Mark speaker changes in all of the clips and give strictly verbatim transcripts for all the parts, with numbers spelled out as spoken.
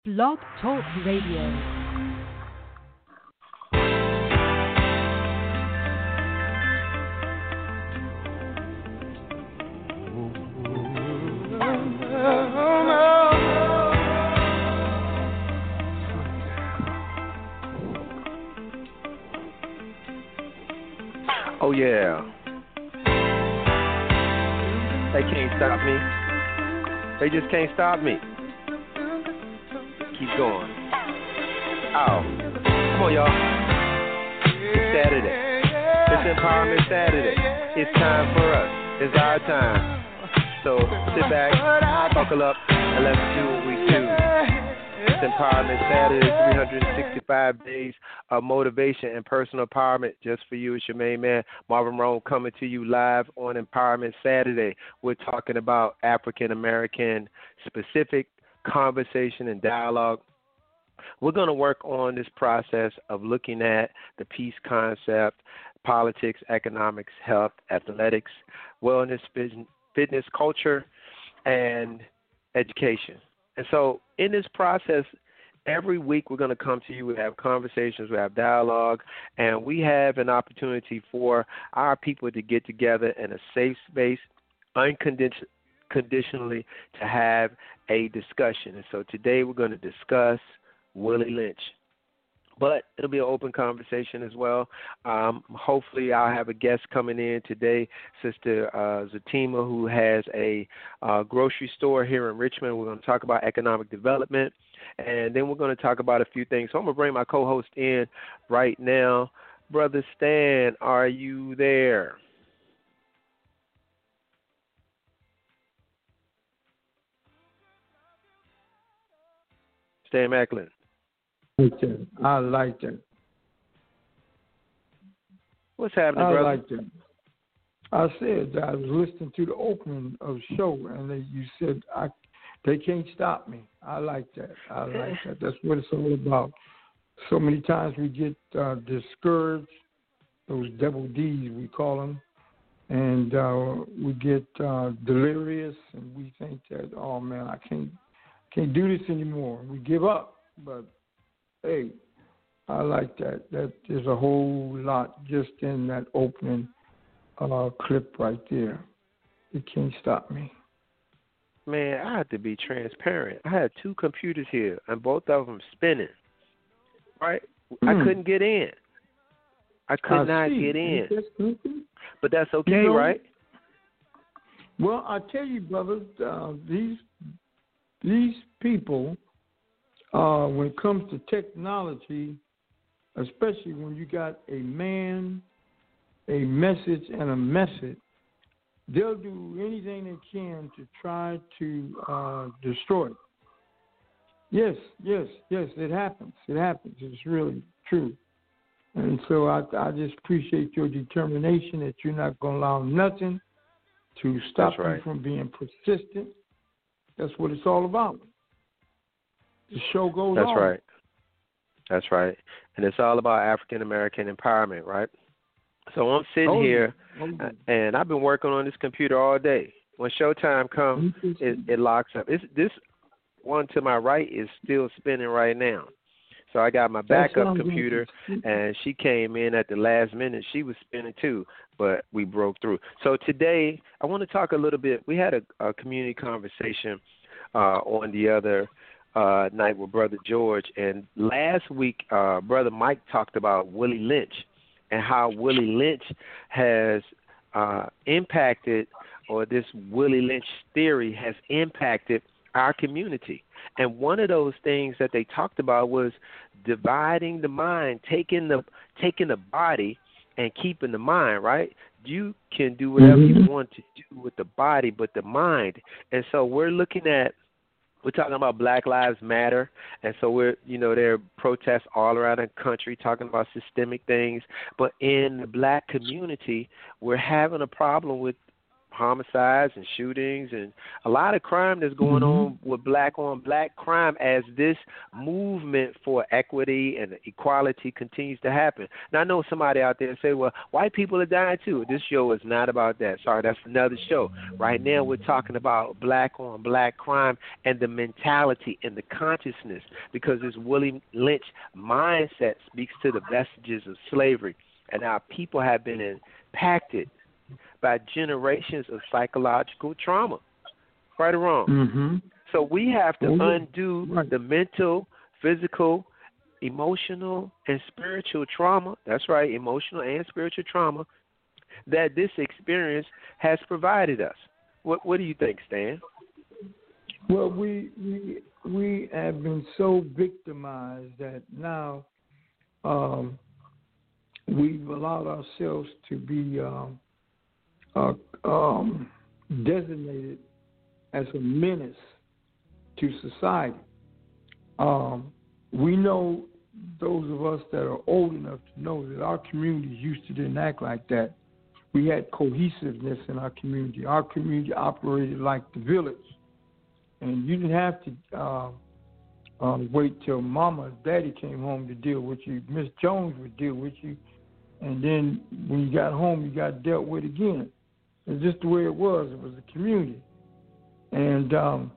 Speaker 1: Blog Talk Radio.
Speaker 2: Oh yeah, they can't stop me. They just can't stop me. Keep going. Oh, come on, y'all. It's Saturday. It's Empowerment Saturday. It's time for us. It's our time. So sit back, buckle up, and let's do what we do. It's Empowerment Saturday, three hundred sixty-five days of motivation and personal empowerment just for you. It's your main man, Marvin Rome, coming to you live on Empowerment Saturday. We're talking about African-American specific conversation and dialogue. We're going to work on this process of looking at the peace concept, politics, economics, health, athletics, wellness, fitness, culture, and education. And so in this process, every week we're going to come to you. We have conversations, we have dialogue, and we have an opportunity for our people to get together in a safe space, unconditionally, to have a discussion. And so today we're going to discuss Willie Lynch. But it'll be an open conversation as well. Um, hopefully, I'll have a guest coming in today, Sister uh, Zatima, who has a uh, grocery store here in Richmond. We're going to talk about economic development, and then we're going to talk about a few things. So I'm going to bring my co-host in right now. Brother Stan, are you there? Stan Macklin.
Speaker 3: I like that.
Speaker 2: What's happening,
Speaker 3: I
Speaker 2: brother?
Speaker 3: like that. I said I was listening to the opening of the show, and they, you said I, they can't stop me. I like that. I like that. That's what it's all about. So many times we get uh, discouraged, those double D's we call them, and uh, we get uh, delirious, and we think that, oh man, I can't can't do this anymore. We give up, but hey, I like that. That there's a whole lot just in that opening uh, clip right there. It can't stop me.
Speaker 2: Man, I had to be transparent. I had two computers here, and both of them spinning. Right? Mm. I couldn't get in. I could
Speaker 3: I
Speaker 2: not
Speaker 3: see.
Speaker 2: get in.
Speaker 3: That's
Speaker 2: but that's okay,
Speaker 3: you know,
Speaker 2: right?
Speaker 3: Well, I tell you, brothers, uh, these these people. Uh, when it comes to technology, especially when you got a man, a message, and a method, they'll do anything they can to try to uh, destroy it. Yes, yes, yes, it happens. It happens. It's really true. And so I, I just appreciate your determination that you're not going to allow nothing to stop
Speaker 2: right.
Speaker 3: you from being persistent. That's what it's all about. The show goes
Speaker 2: That's
Speaker 3: on.
Speaker 2: That's right. That's right. And it's all about African-American empowerment, right? So I'm sitting
Speaker 3: oh,
Speaker 2: here,
Speaker 3: oh,
Speaker 2: and I've been working on this computer all day. When showtime comes, it, it locks up. It's, this one to my right is still spinning right now. So I got my backup computer, and she came in at the last minute. She was spinning too, but we broke through. So today I want to talk a little bit. We had a, a community conversation uh, on the other Uh, night with Brother George, and last week uh, Brother Mike talked about Willie Lynch and how Willie Lynch has uh, impacted, or this Willie Lynch theory has impacted our community. And one of those things that they talked about was dividing the mind, taking the taking the body and keeping the mind, right? You can do whatever mm-hmm. you want to do with the body, but the mind. And so we're looking at We're talking about Black Lives Matter, and so we're, you know, there are protests all around the country talking about systemic things. But in the black community, we're having a problem with homicides and shootings and a lot of crime that's going
Speaker 3: mm-hmm.
Speaker 2: on with black on black crime as this movement for equity and equality continues to happen. Now, I know somebody out there say, well, white people are dying too. This show is not about that. Sorry, that's another show. Right now we're talking about black on black crime and the mentality and the consciousness, because this Willie Lynch mindset speaks to the vestiges of slavery, and our people have been impacted by generations of psychological trauma, right or wrong.
Speaker 3: Mm-hmm.
Speaker 2: So we have to
Speaker 3: oh,
Speaker 2: undo
Speaker 3: right.
Speaker 2: the mental, physical, emotional, and spiritual trauma, that's right, emotional and spiritual trauma, that this experience has provided us. What What do you think, Stan?
Speaker 3: Well, we, we, we have been so victimized that now um, we've allowed ourselves to be um, Uh, um, designated as a menace to society. Um, we know, those of us that are old enough to know, that our communities used to didn't act like that. We had cohesiveness in our community. Our community operated like the village. And you didn't have to uh, uh, wait till mama or daddy came home to deal with you. Miss Jones would deal with you. And then when you got home, you got dealt with again. It's just the way it was. It was a community. And um,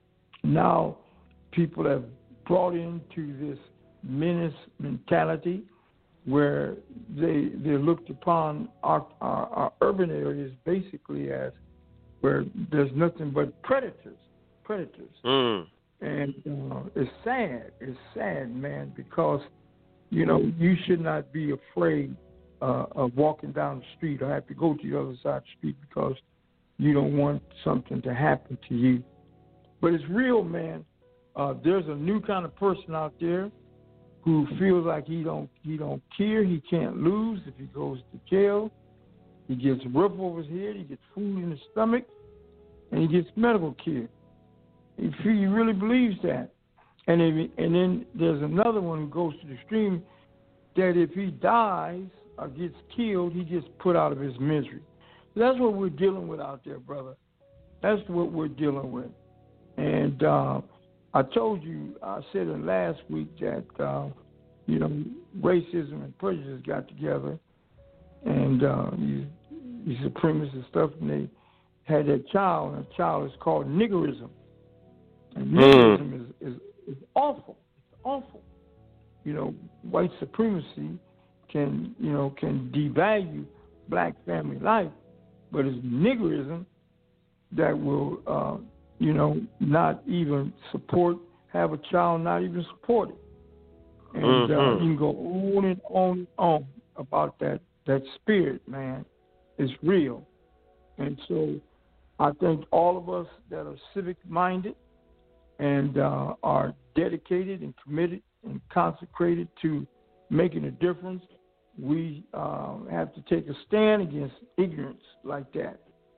Speaker 3: now people have brought into this menace mentality where they they looked upon our, our, our urban areas basically as where there's nothing but predators, predators.
Speaker 2: Mm.
Speaker 3: And uh, it's sad. It's sad, man, because, you know, you should not be afraid Uh, of walking down the street or have to go to the other side of the street because you don't want something to happen to you. But it's real, man. Uh, there's a new kind of person out there who feels like he don't he don't care, he can't lose. If he goes to jail, he gets a roof over his head, he gets food in his stomach, and he gets medical care. He, he really believes that. And, if, and then there's another one who goes to the extreme that if he dies or gets killed, he gets put out of his misery. That's what we're dealing with out there, brother. That's what we're dealing with. And uh, I told you, I said it last week that, uh, you know, racism and prejudice got together and uh, these, these supremacists and stuff, and they had that child, and the child is called niggerism. And niggerism mm. is, is, is awful. It's awful. You know, white supremacy can, you know, can devalue black family life, but it's niggerism that will, uh, you know, not even support, have a child not even support it. And mm-hmm. uh, you can go on and on and on about that, that spirit, man. It's real. And so I think all of us that are civic-minded and uh, are dedicated and committed and consecrated to making a difference, we uh, have to take a stand against ignorance like that.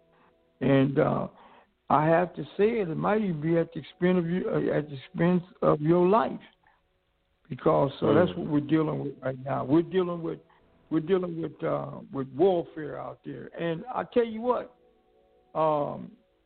Speaker 3: And uh, I have to say it, it might even be at the expense of your, uh, at the expense of your life, because uh, mm. that's what we're dealing with right now. We're dealing with we're dealing with uh, with warfare out there. And I tell you what, um,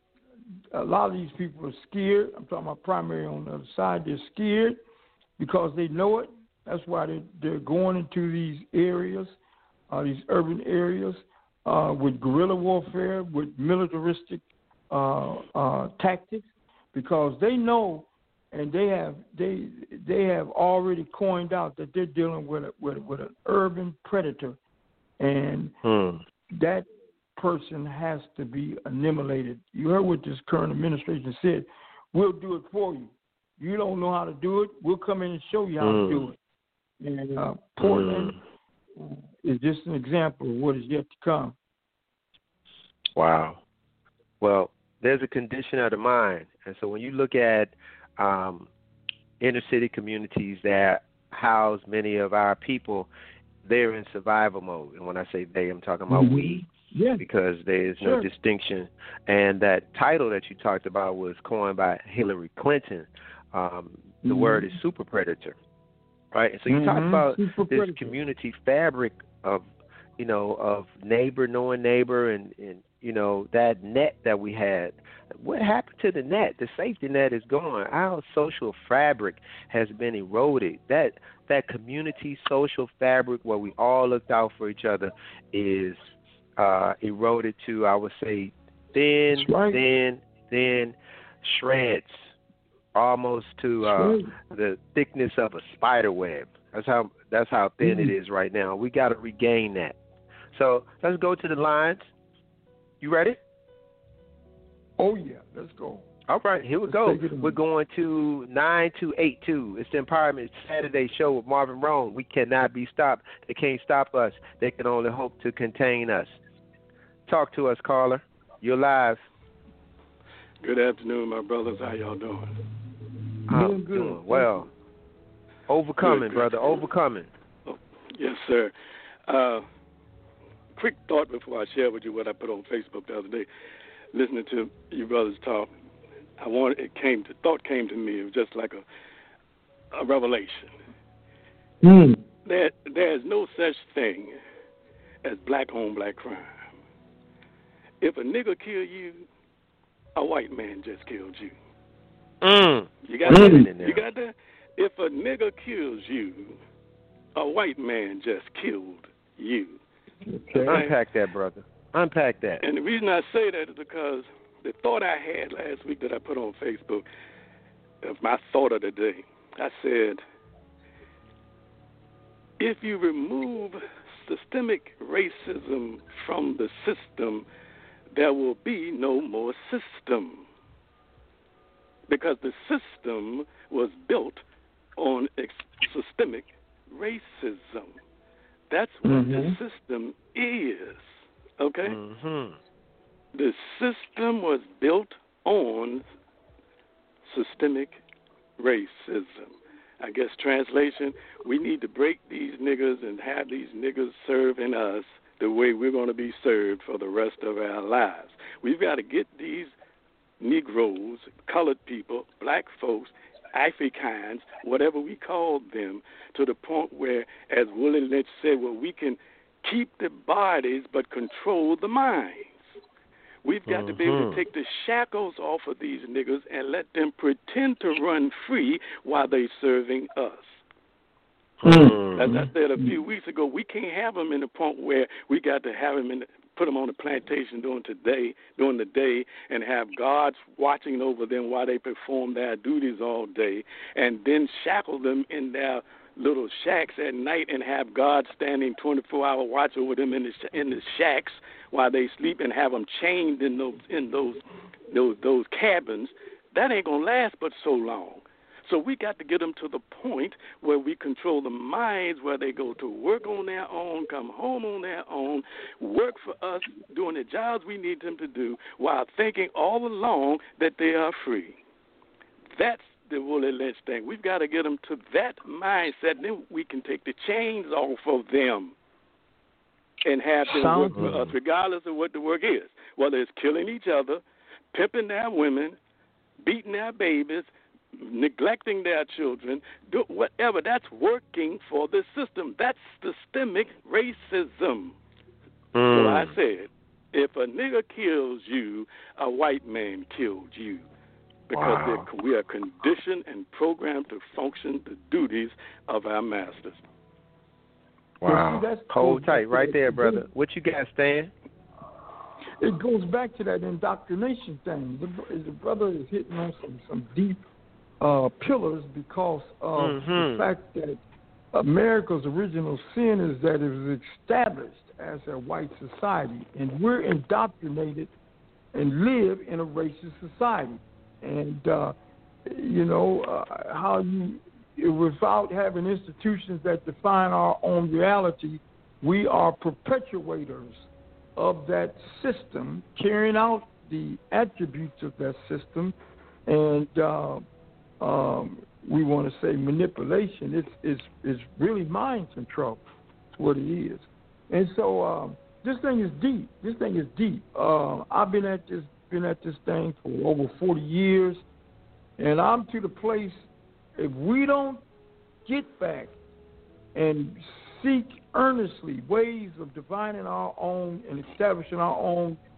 Speaker 3: a lot of these people are scared. I'm talking about primary on the other side. They're scared because they know it. That's why they, they're going into these areas, uh, these urban areas, uh, with guerrilla warfare, with militaristic uh, uh, tactics, because they know, and they have they they have already coined out that they're dealing with a, with, with an urban predator, and hmm. that person has to be annihilated. You heard what this current administration said: "We'll do it for you. You don't know how to do it. We'll come in and show you how hmm. to do it." And uh, Portland mm. is just an example of what is yet to come.
Speaker 2: Wow. Well, there's a condition of the mind. And so when you look at um, inner city communities that house many of our people, they're in survival mode. And when I say they, I'm talking about mm-hmm. we.
Speaker 3: Yeah.
Speaker 2: Because there is
Speaker 3: sure.
Speaker 2: no distinction. And that title that you talked about was coined by Hillary Clinton. Um, the mm-hmm. word is super predator. Right? And so you mm-hmm. talk about super this predator. Community fabric of, you know, of neighbor knowing neighbor and, and you know, that net that we had. What happened to the net? The safety net is gone. Our social fabric has been eroded. That that community social fabric where we all looked out for each other is uh, eroded to, I would say, thin,
Speaker 3: right.
Speaker 2: thin, thin shreds, almost to uh,
Speaker 3: right.
Speaker 2: the thickness of a spider web. That's how that's how thin
Speaker 3: mm-hmm.
Speaker 2: it is right now. We got to regain that. So let's go to the lines. You ready?
Speaker 3: Oh, yeah. Let's go.
Speaker 2: All right, here we
Speaker 3: Let's
Speaker 2: go.
Speaker 3: take it
Speaker 2: We're going to nine two eight two. It's the Empowerment Saturday show with Marvin Roan. We cannot be stopped. They can't stop us. They can only hope to contain us. Talk to us, caller. You're live.
Speaker 4: Good afternoon, my brothers. How y'all doing?
Speaker 2: I'm
Speaker 3: doing good.
Speaker 2: Doing well. Overcoming,
Speaker 4: good, good.
Speaker 2: brother. Overcoming.
Speaker 4: Oh, yes, sir. Uh, quick thought before I share with you what I put on Facebook the other day. Listening to you brothers talk, I wanted it came to thought came to me. It was just like a a revelation.
Speaker 3: Mm.
Speaker 4: There there is no such thing as black on black crime. If a nigga kill you, a white man just killed you.
Speaker 2: Mm.
Speaker 4: You got
Speaker 2: mm.
Speaker 4: that? You got that? If a nigga kills you, a white man just killed you.
Speaker 3: Okay.
Speaker 2: Unpack that, brother. Unpack that.
Speaker 4: And the reason I say that is because the thought I had last week that I put on Facebook, of my thought of the day, I said, if you remove systemic racism from the system, there will be no more system. Because the system was built on ex- systemic racism. That's what
Speaker 3: mm-hmm.
Speaker 4: the system is. Okay?
Speaker 2: Mm-hmm.
Speaker 4: The system was built on systemic racism. I guess translation, we need to break these niggas and have these niggas serving us the way we're going to be served for the rest of our lives. We've got to get these Negroes, colored people, black folks, Africans, whatever we call them, to the point where, as Willie Lynch said, well, we can keep the bodies but control the minds. We've got mm-hmm. to be able to take the shackles off of these niggas and let them pretend to run free while they're serving us. Mm-hmm. As I said a few weeks ago, we can't have them in the point where we got to have them in the, put them on the plantation during today, during the day, and have guards watching over them while they perform their duties all day, and then shackle them in their little shacks at night and have guards standing twenty-four hour watch over them in the sh- in the shacks while they sleep, and have them chained in those in those those those cabins. That ain't gonna last but so long. So we got to get them to the point where we control the minds, where they go to work on their own, come home on their own, work for us, doing the jobs we need them to do, while thinking all along that they are free. That's the Willie Lynch thing. We've got to get them to that mindset, then we can take the chains off of them and have them
Speaker 3: Sounds
Speaker 4: work for us, regardless of what the work is, whether it's killing each other, pimping their women, beating their babies, neglecting their children, do whatever. That's working for the system. That's systemic racism. Mm. So I said, if a nigga kills you, a white man killed you. Because wow. we are conditioned and programmed to function the duties of our masters.
Speaker 2: Wow. See, hold tight right there, brother. What you got, Stan?
Speaker 3: It goes back to that indoctrination thing. The, the brother is hitting on some, some deep uh, pillars because of mm-hmm. the fact that America's original sin is that it was established as a white society, and we're indoctrinated and live in a racist society. And, uh, you know, uh, how you, without having institutions that define our own reality, we are perpetuators of that system, carrying out the attributes of that system. And uh, um, we want to say manipulation. It's, it's, it's really mind control. That's what it is. And so um, this thing is deep. This thing is deep. Uh, I've been at this been at this thing for over forty years, and I'm to the place, if we don't get back and seek earnestly ways of defining our own and establishing our own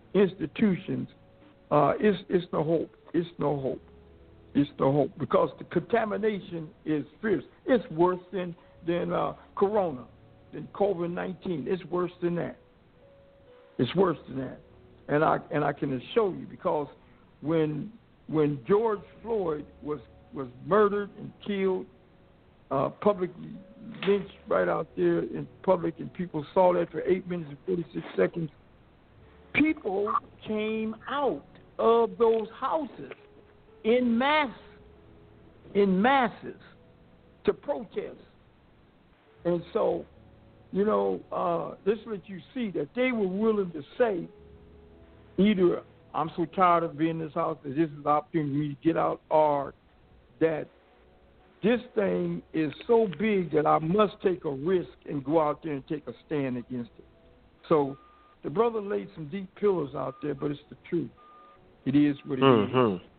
Speaker 3: institutions, uh, it's it's no hope. It's no hope. It's no hope because the contamination is fierce. It's worse than than uh, Corona, than COVID nineteen. It's worse than that. It's worse than that, and I and I can assure you because when when George Floyd was was murdered and killed, uh, publicly lynched right out there in public, and people saw that for eight minutes and forty-six seconds. People came out of those houses in mass, in masses, to protest. And so, you know, uh, this lets you see that they were willing to say, either I'm so tired of being in this house that this is the opportunity for me to get out, or that this thing is so big that I must take a risk and go out there and take a stand against it. So the brother laid some deep pillars out there, but it's the truth. It is what it mm-hmm. is.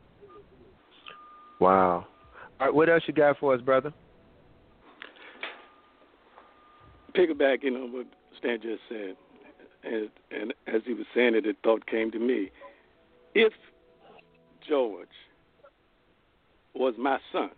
Speaker 2: Wow. All right, what else you got for us, brother?
Speaker 4: Piggybacking on what Stan just said, and, and as he was saying it, a thought came to me. If George was my son,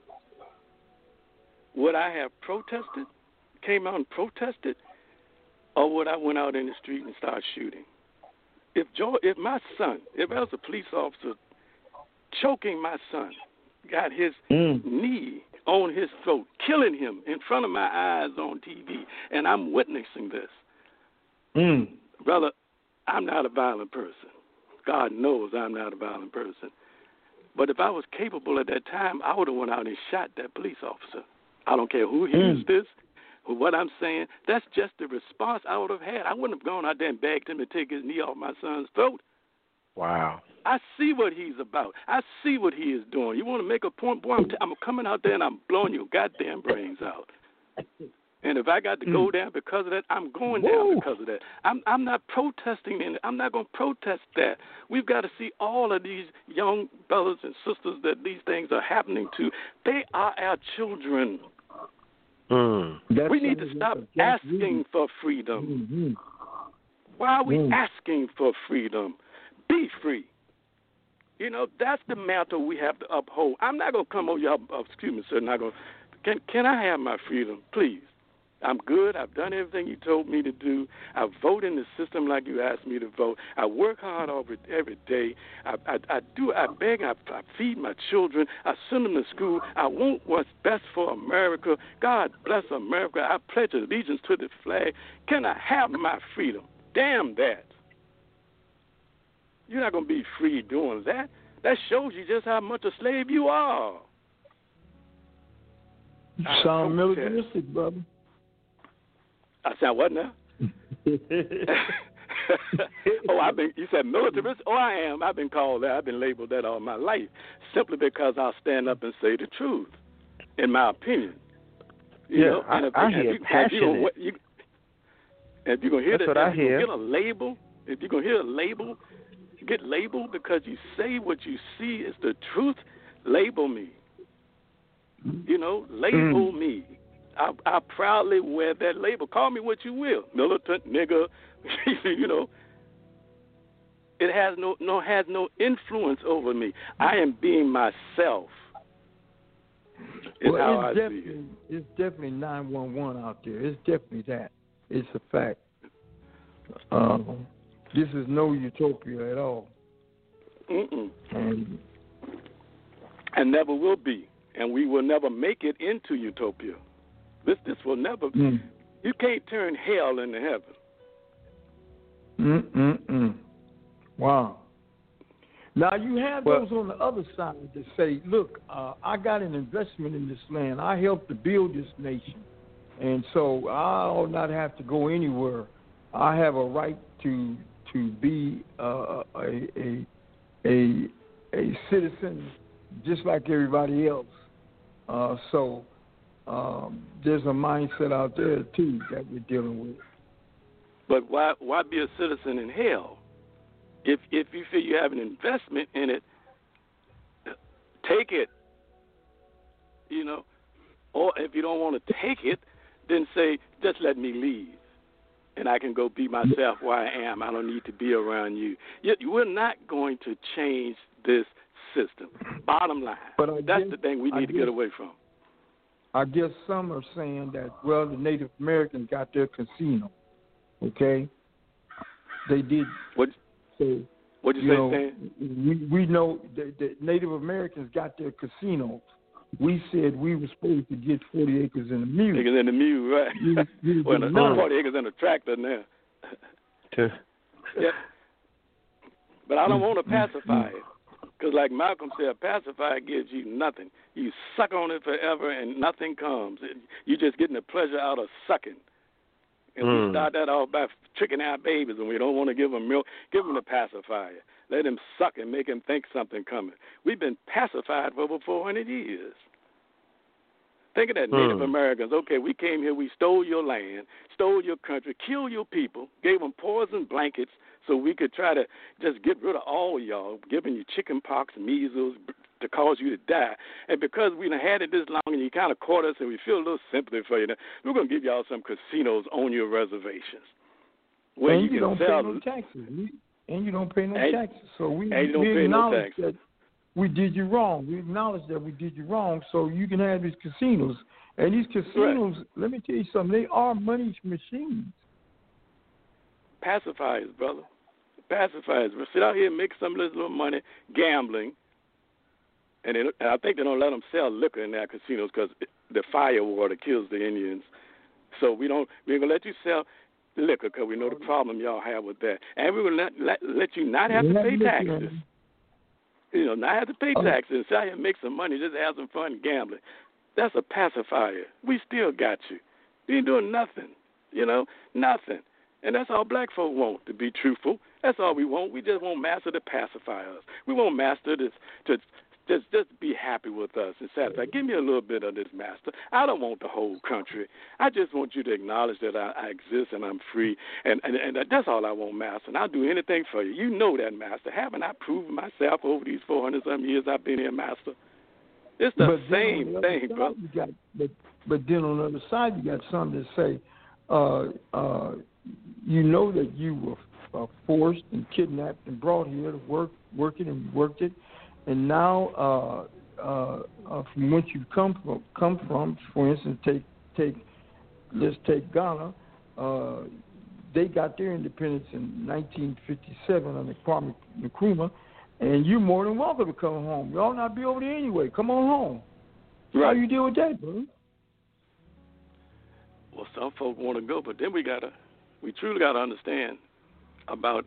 Speaker 4: would I have protested, came out and protested, or would I went out in the street and started shooting? If George, if my son, if I was a police officer choking my son, got his mm. knee on his throat, killing him in front of my eyes on T V, and I'm witnessing this,
Speaker 3: mm.
Speaker 4: brother, I'm not a violent person. God knows I'm not a violent person. But if I was capable at that time, I would have went out and shot that police officer. I don't care who hears mm. this. What I'm saying, that's just the response I would have had. I wouldn't have gone out there and begged him to take his knee off my son's throat.
Speaker 2: Wow.
Speaker 4: I see what he's about. I see what he is doing. You want to make a point? Boy, I'm, t- I'm coming out there and I'm blowing your goddamn brains out. And if I got to go down because of that, I'm going down
Speaker 3: Woo.
Speaker 4: because of that. I'm I'm not protesting in it. I'm not going to protest that. We've got to see all of these young brothers and sisters that these things are happening to. They are our children.
Speaker 2: Mm.
Speaker 4: We need to stop asking for freedom.
Speaker 3: Mm-hmm.
Speaker 4: Why are we
Speaker 3: mm.
Speaker 4: asking for freedom? Be free. You know, that's the mantle we have to uphold. I'm not going to come over you. Oh, excuse me, sir. Not going. Can Can I have my freedom, please? I'm good. I've done everything you told me to do. I vote in the system like you asked me to vote. I work hard every, every day. I, I, I do. I beg. I, I feed my children. I send them to school. I want what's best for America. God bless America. I pledge allegiance to the flag. Can I have my freedom? Damn that. You're not going to be free doing that. That shows you just how much a slave you are.
Speaker 3: You sound militaristic, brother.
Speaker 4: I sound what now? oh, I've been. You said militarist? Oh, I am. I've been called that. I've been labeled that all my life, simply because I'll stand up and say the truth, in my opinion. You
Speaker 2: yeah,
Speaker 4: know?
Speaker 2: I,
Speaker 4: if,
Speaker 2: I
Speaker 4: if
Speaker 2: hear
Speaker 4: you,
Speaker 2: passionate.
Speaker 4: If, you, if you're gonna hear
Speaker 2: That's
Speaker 4: that,
Speaker 2: what I
Speaker 4: if you're
Speaker 2: hear.
Speaker 4: gonna get a label, if you're gonna hear a label, get labeled because you say what you see is the truth. Label me. You know, label mm. me. I, I proudly wear that label. Call me what you will, militant nigger. You know, it has no no has no influence over me. I am being myself.
Speaker 3: Well,
Speaker 4: how
Speaker 3: it's
Speaker 4: I
Speaker 3: definitely
Speaker 4: see it.
Speaker 3: it's definitely nine one one out there. It's definitely that. It's a fact. Um, this is no utopia at all.
Speaker 4: Mm-mm.
Speaker 3: And,
Speaker 4: and never will be, and we will never make it into utopia. This this will never.
Speaker 3: Mm.
Speaker 4: You can't turn hell into heaven.
Speaker 3: Mm mm mm. Wow. Now you have
Speaker 2: well,
Speaker 3: those on the other side that say, "Look, uh, I got an investment in this land. I helped to build this nation, and so I'll not have to go anywhere. I have a right to to be uh, a, a a a citizen just like everybody else." Uh, so. Um, there's a mindset out there too that we're dealing with.
Speaker 4: But why why be a citizen in hell? If if you feel you have an investment in it, take it. You know, or if you don't want to take it, then say just let me leave. and I can go be myself where I am. I don't need to be around you. you we're not going to change this system. Bottom line, that's
Speaker 3: guess,
Speaker 4: the thing we need
Speaker 3: I
Speaker 4: to
Speaker 3: guess,
Speaker 4: get away from.
Speaker 3: I guess some are saying that, well, the Native Americans got their casino, okay? They did.
Speaker 4: What?
Speaker 3: So,
Speaker 4: what you,
Speaker 3: you
Speaker 4: say,
Speaker 3: know,
Speaker 4: Stan?
Speaker 3: We, we know that the Native Americans got their casinos. We said we were supposed to get forty acres in the mule.
Speaker 4: Acres in the mule, right?
Speaker 3: We, we
Speaker 4: well, no, forty acres in a tractor now. Yeah. But I don't want to pacify it. Because like Malcolm said, a pacifier gives you nothing. You suck on it forever and nothing comes. You're just getting the pleasure out of sucking. And mm. we start that off by tricking our babies, and we don't want to give them milk. Give them the pacifier. Let them suck and make them think something coming. We've been pacified for over four hundred years. Think of that, mm. Native Americans. Okay, we came here, we stole your land, stole your country, killed your people, gave them poison blankets so we could try to just get rid of all of y'all, giving you chicken pox, measles, to cause you to die. And because we done had it this long and you kind of caught us and we feel a little sympathy for you, now, we're going to give y'all some casinos on your reservations. Where
Speaker 3: and
Speaker 4: you,
Speaker 3: you
Speaker 4: can
Speaker 3: don't
Speaker 4: sell
Speaker 3: pay no taxes. We, and you don't pay no
Speaker 4: and,
Speaker 3: taxes. So we,
Speaker 4: and you don't
Speaker 3: we
Speaker 4: pay
Speaker 3: acknowledge
Speaker 4: no taxes.
Speaker 3: that we did you wrong. We acknowledge that we did you wrong so you can have these casinos. And these casinos, right. Let me tell you something, they are money machines.
Speaker 4: Pacifiers, brother. Pacifiers. We sit out here and make some of this little money gambling. And, it, and I think they don't let them sell liquor in their casinos because the fire water kills the Indians. So we don't, we're going to let you sell liquor because we know the problem y'all have with that. And we're going to let, let, let you not have to pay taxes. You know, not have to pay taxes. Sit out here and make some money, just have some fun gambling. That's a pacifier. We still got you. You ain't doing nothing, you know, nothing. And that's all black folk want, to be truthful. That's all we want. We just want master to pacify us. We want master to, to just just be happy with us and satisfied. Give me a little bit of this, master. I don't want the whole country. I just want you to acknowledge that I, I exist and I'm free. And, and, and that's all I want, master. And I'll do anything for you. You know that, master. Haven't I proven myself over these four hundred some years I've been here, master? It's the
Speaker 3: but
Speaker 4: same
Speaker 3: the
Speaker 4: thing, bro.
Speaker 3: You got, but, but then on the other side, you got some that say, uh, uh, you know that you were uh, forced and kidnapped and brought here to work, work it and worked it, and now uh, uh, uh, from whence you come from, come from, for instance, take take let's take Ghana. Uh, they got their independence in nineteen fifty-seven under Kwame Nkrumah. And you're more than welcome to come home. Y'all not be over there anyway. Come on home. Right. How you deal with that, bro?
Speaker 4: Well, some folk want to go, but then we gotta, we truly gotta understand about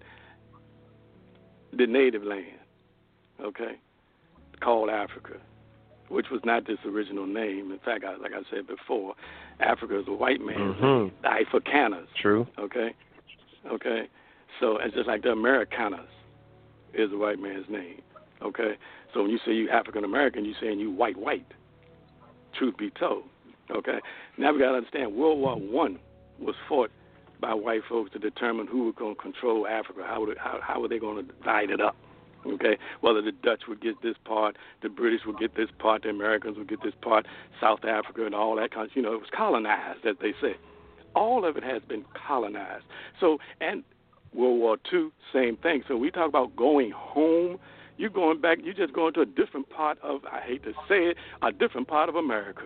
Speaker 4: the native land, okay, called Africa, which was not this original name. In fact, I, like I said before, Africa is a white man's
Speaker 2: mm-hmm.
Speaker 4: name, the Afrikaners.
Speaker 2: True.
Speaker 4: Okay, okay. So it's just like the Amerikaners is a white man's name, okay? So when you say you African American, you're saying you white white, truth be told, okay? Now we got to understand World War One was fought by white folks to determine who was going to control Africa, how, would, how, how were they going to divide it up, okay? Whether the Dutch would get this part, the British would get this part, the Americans would get this part, South Africa and all that kind of, you know, it was colonized, as they say. All of it has been colonized. So, and World War Two, same thing. So we talk about going home. You're going back. You're just going to a different part of, I hate to say it, a different part of America.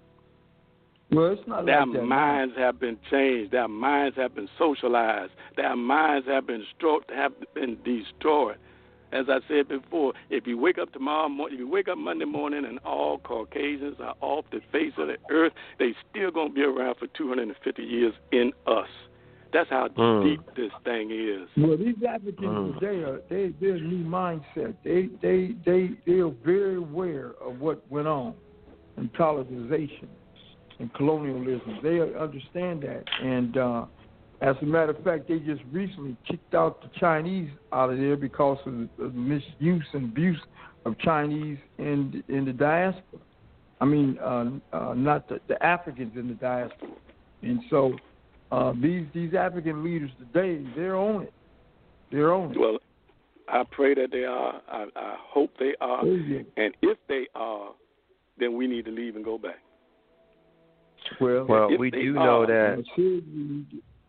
Speaker 3: Well, it's not
Speaker 4: Their
Speaker 3: like that.
Speaker 4: minds have been changed. Their minds have been socialized. Their minds have been stro- have been destroyed. As I said before, if you wake up tomorrow morning, if you wake up Monday morning and all Caucasians are off the face of the earth, they still going to be around for two hundred fifty years in us. That's how mm. deep this thing is.
Speaker 3: Well, these Africans mm. today are they they're a new mindset. They they they they are very aware of what went on in colonization and colonialism. They understand that, and uh, as a matter of fact, they just recently kicked out the Chinese out of there because of the, of the misuse and abuse of Chinese in in the diaspora. I mean, uh, uh, not the, the Africans in the diaspora, and so. Uh, these these African leaders today, they're on it. They're on it.
Speaker 4: Well, I pray that they are. I, I hope they are.
Speaker 3: Oh, yeah.
Speaker 4: And if they are, then we need to leave and go back.
Speaker 3: Well,
Speaker 2: well we do
Speaker 4: are,
Speaker 2: know that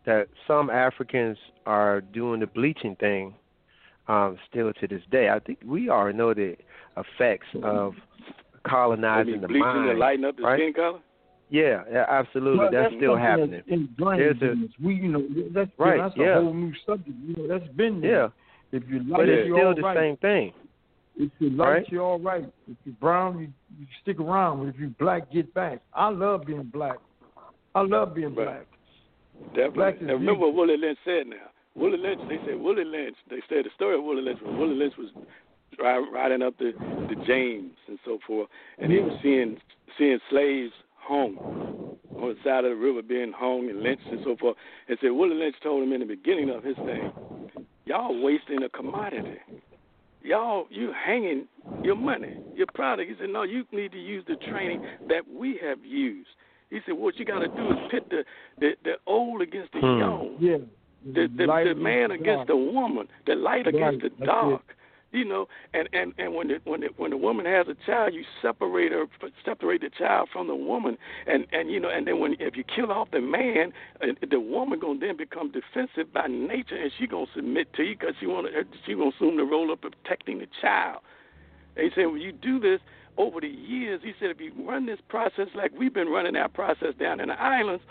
Speaker 2: that some Africans are doing the bleaching thing um, still to this day. I think we already know the effects of colonizing
Speaker 4: I mean,
Speaker 2: the
Speaker 4: bleaching
Speaker 2: mind.
Speaker 4: to lighten up the
Speaker 2: right?
Speaker 4: skin color?
Speaker 2: Yeah, yeah, absolutely.
Speaker 3: Well,
Speaker 2: that's,
Speaker 3: that's
Speaker 2: still happening.
Speaker 3: There's a, we, you know, that's
Speaker 2: right,
Speaker 3: that's a
Speaker 2: yeah.
Speaker 3: whole new subject. You know, that's been there.
Speaker 2: Yeah.
Speaker 3: If you light,
Speaker 2: but it's
Speaker 3: you're
Speaker 2: still
Speaker 3: all
Speaker 2: the
Speaker 3: right.
Speaker 2: same thing.
Speaker 3: If you light,
Speaker 2: right?
Speaker 3: you're all right. If you're brown, you, you stick around. If you're black, get back. I love being black. I love being
Speaker 4: right.
Speaker 3: black.
Speaker 4: Definitely.
Speaker 3: Black is
Speaker 4: and remember what Willie Lynch said now. Willie Lynch, they said Willie Lynch, they said the story of Willie Lynch was Willie Lynch was riding up the, the James and so forth, and he was seeing seeing slaves hung on the side of the river being hung and lynched and so forth. And said Willie Lynch told him in the beginning of his thing, y'all wasting a commodity. Y'all, you hanging your money, your product. He said, no, you need to use the training that we have used. He said, what you got to do is pit the, the, the old against the
Speaker 2: hmm.
Speaker 3: Yeah.
Speaker 4: young, the, the, the, the man against the woman, the light against
Speaker 3: right.
Speaker 4: the dark. You know, and, and, and when the when the when the woman has a child, you separate her, separate the child from the woman, and, and you know, and then when if you kill off the man, the woman gonna then become defensive by nature, and she gonna submit to you because she want she gonna assume the role of protecting the child. And he said, when you do this over the years, he said, if you run this process like we've been running our process down in the islands,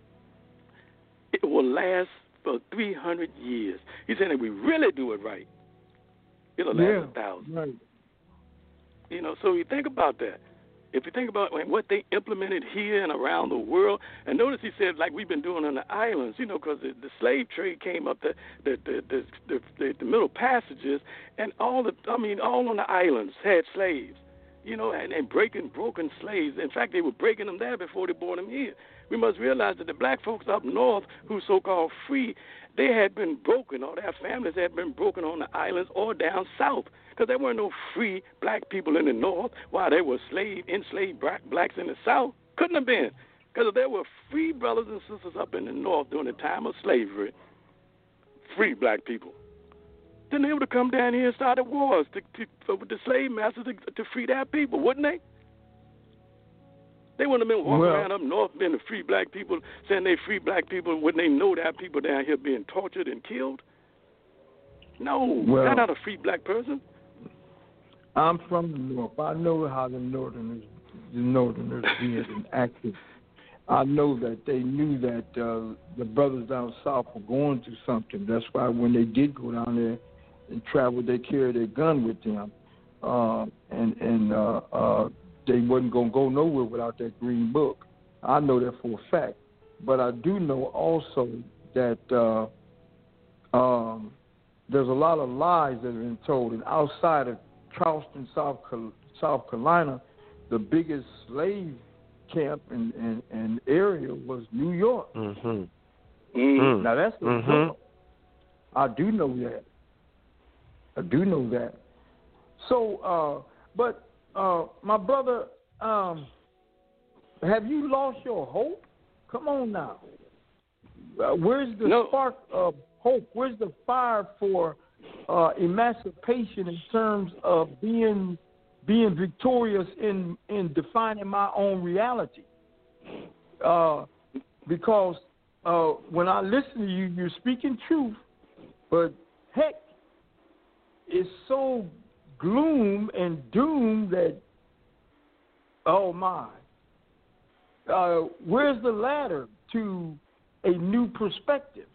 Speaker 4: it will last for three hundred years. He said, if we really do it right, it'll last
Speaker 3: yeah,
Speaker 4: a thousand.
Speaker 3: Right.
Speaker 4: You know, so you think about that. If you think about what they implemented here and around the world, and notice he said like we've been doing on the islands, you know, because the, the slave trade came up the the the, the the the the Middle Passages, and all the I mean all on the islands had slaves, you know, and, and breaking broken slaves. In fact, they were breaking them there before they brought them here. We must realize that the black folks up north, who so-called free, they had been broken, or their families had been broken on the islands or down south, because there weren't no free black people in the north while there were slave, enslaved black, blacks in the south. Couldn't have been, because there were free brothers and sisters up in the north during the time of slavery, free black people. Then they would have come down here and started wars to, to, with the slave masters to, to free their people, wouldn't they? They wouldn't have been walking
Speaker 3: well,
Speaker 4: around up north being the free black people, saying they free black people, wouldn't they know there are people down here being tortured and killed? No,
Speaker 3: well,
Speaker 4: they're not a free black person.
Speaker 3: I'm from the north. I know how the northerners, the northerners did and acted. I know that they knew that uh, the brothers down south were going through something. That's why when they did go down there and travel, they carried their gun with them, uh, and and uh, uh, they wasn't gonna go nowhere without that green book. I know that for a fact. But I do know also that uh, um, there's a lot of lies that have been told. And outside of Charleston, South South Carolina, the biggest slave camp and, and, and area was New York.
Speaker 2: Mm-hmm.
Speaker 4: Mm-hmm.
Speaker 3: Now that's the
Speaker 2: mm-hmm.
Speaker 3: I do know that. I do know that. So, uh, but uh, my brother, um, have you lost your hope? Come on now. Uh, where's the
Speaker 4: no.
Speaker 3: spark of hope? Where's the fire for uh, emancipation in terms of being being victorious in, in defining my own reality? Uh, because uh, when I listen to you, you're speaking truth, but heck, it's so gloom and doom that, oh my, uh, where's the ladder to a new perspective?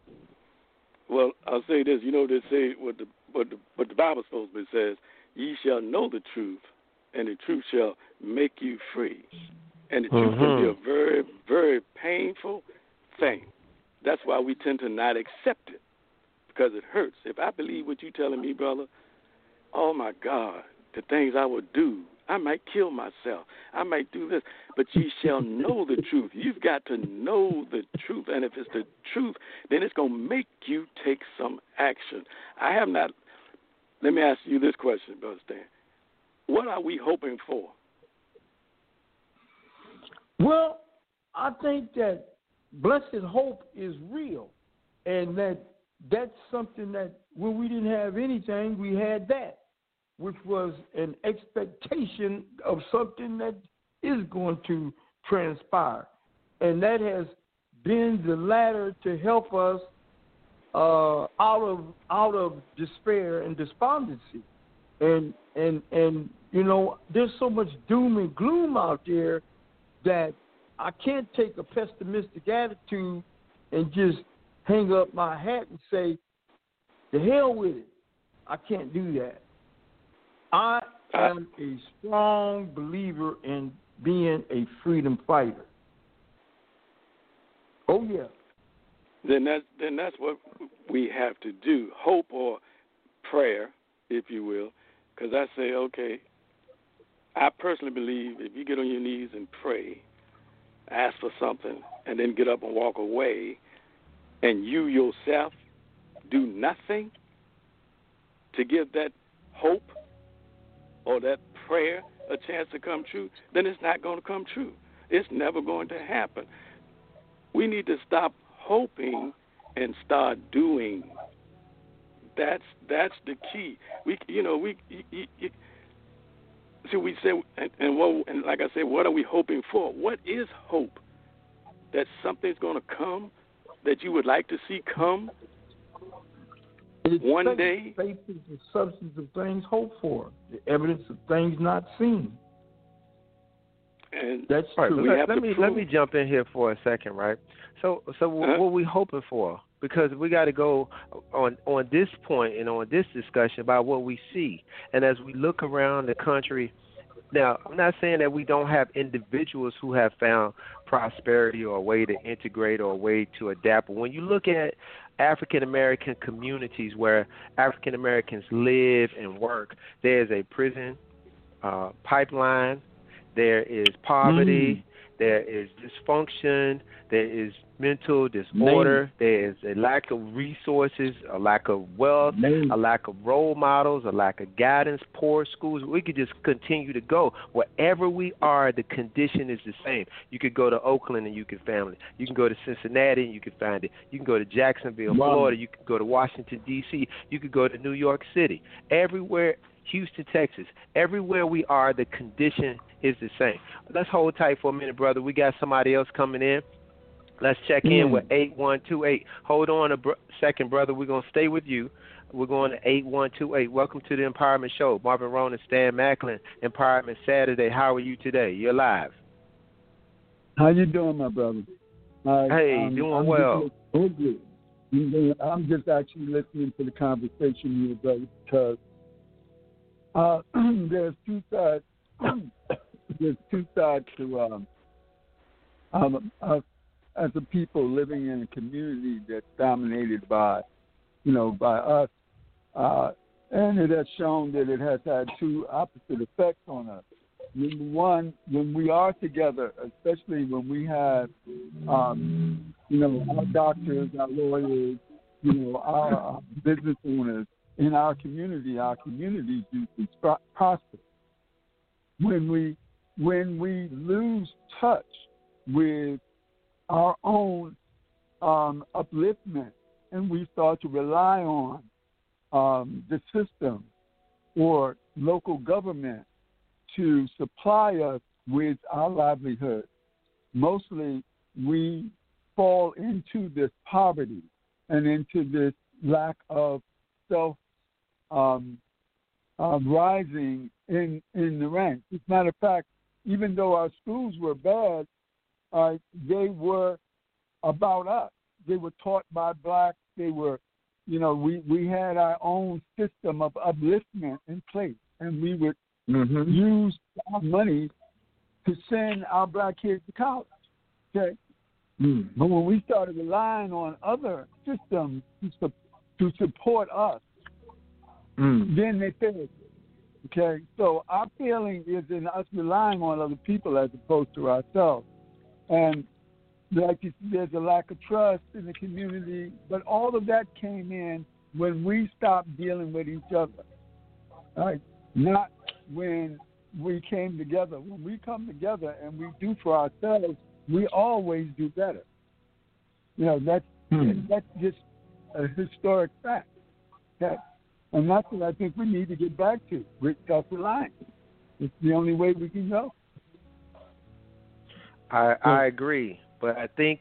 Speaker 4: Well, I'll say this. You know they say what the what the what the Bible supposed to be says. Ye shall know the truth, and the truth shall make you free. And the truth
Speaker 2: mm-hmm.
Speaker 4: can be a very, very painful thing. That's why we tend to not accept it, because it hurts. If I believe what you're telling me, brother, oh, my God, the things I would do, I might kill myself. I might do this. But ye shall know the truth. You've got to know the truth. And if it's the truth, then it's going to make you take some action. I have not. Let me ask you this question, Brother Stan. What are we hoping for?
Speaker 3: Well, I think that blessed hope is real, and that that's something that when we didn't have anything, we had that, which was an expectation of something that is going to transpire. And that has bends the ladder to help us uh, out of out of despair and despondency. And and and you know, there's so much doom and gloom out there that I can't take a pessimistic attitude and just hang up my hat and say, "The hell with it." I can't do that. I am a strong believer in being a freedom fighter. Oh yeah.
Speaker 4: Then that's then that's what we have to do. Hope or prayer, if you will. Because I say, okay, I personally believe if you get on your knees and pray, ask for something, and then get up and walk away, and you yourself do nothing to give that hope or that prayer a chance to come true, then it's not going to come true. It's never going to happen. We need to stop hoping and start doing. That's that's the key. We, you know, we you, you, see. We say, and, and what, and like I said, what are we hoping for? What is hope? That something's going to come that you would like to see come
Speaker 3: it's
Speaker 4: one
Speaker 3: faith.
Speaker 4: day.
Speaker 3: Faith is the substance of things hoped for, the evidence of things not seen.
Speaker 4: And
Speaker 3: that's
Speaker 2: right,
Speaker 3: true.
Speaker 2: Let, let me prove. let me jump in here for a second, right? So, so
Speaker 4: huh?
Speaker 2: what are we hoping for? Because we got to go on on this point and on this discussion about what we see. And as we look around the country, now I'm not saying that we don't have individuals who have found prosperity or a way to integrate or a way to adapt. But when you look at African American communities where African Americans live and work, there's a prison uh, pipeline. There is poverty, mm. there is dysfunction, there is mental disorder, Name. there is a lack of resources, a lack of wealth, Name. a lack of role models, a lack of guidance, poor schools. We could just continue to go. Wherever we are, the condition is the same. You could go to Oakland and you can find it. You can go to Cincinnati and you can find it. You can go to Jacksonville, wow. Florida. You can go to Washington, D C You could go to New York City. Everywhere, Houston, Texas. Everywhere we are, the condition is the same. Let's hold tight for a minute, brother. We got somebody else coming in. Let's check mm. in with eight one two eight. Hold on a br- second, brother. We're going to stay with you. We're going to eight one two eight. Welcome to the Empowerment Show. Marvin Rowan and Stan Macklin, Empowerment Saturday. How are you today? You're live.
Speaker 5: How you doing, my brother? Uh,
Speaker 2: hey,
Speaker 5: um,
Speaker 2: doing
Speaker 5: I'm
Speaker 2: well.
Speaker 5: Just, oh, good. I'm just actually listening to the conversation here, brother, because uh, there's two sides. There's two sides to um, um, us as a people living in a community that's dominated by, you know, by us, uh, and it has shown that it has had two opposite effects on us. Number one, when we are together, especially when we have, um, you know, our doctors, our lawyers, you know, our, our business owners in our community, our communities usually prosper. When we when we lose touch with our own um, upliftment and we start to rely on um, the system or local government to supply us with our livelihood, mostly we fall into this poverty and into this lack of self um, uh, rising in in the ranks. As a matter of fact, even though our schools were bad, uh, they were about us. They were taught by blacks. They were, you know, we, we had our own system of upliftment in place, and we would mm-hmm. use our money to send our black kids to college. Okay, mm. But when we started relying on other systems to, to support us, mm. then they failed. Okay, so our feeling is in us relying on other people as opposed to ourselves. And like you said, there's a lack of trust in the community, but all of that came in when we stopped dealing with each other, right? Not when we came together. When we come together and we do for ourselves, we always do better. You know, that's, hmm. that's just a historic fact. Okay? And that's what I think we need to get back to, with self-reliance. It's the only way we can go.
Speaker 2: I, I agree, but I think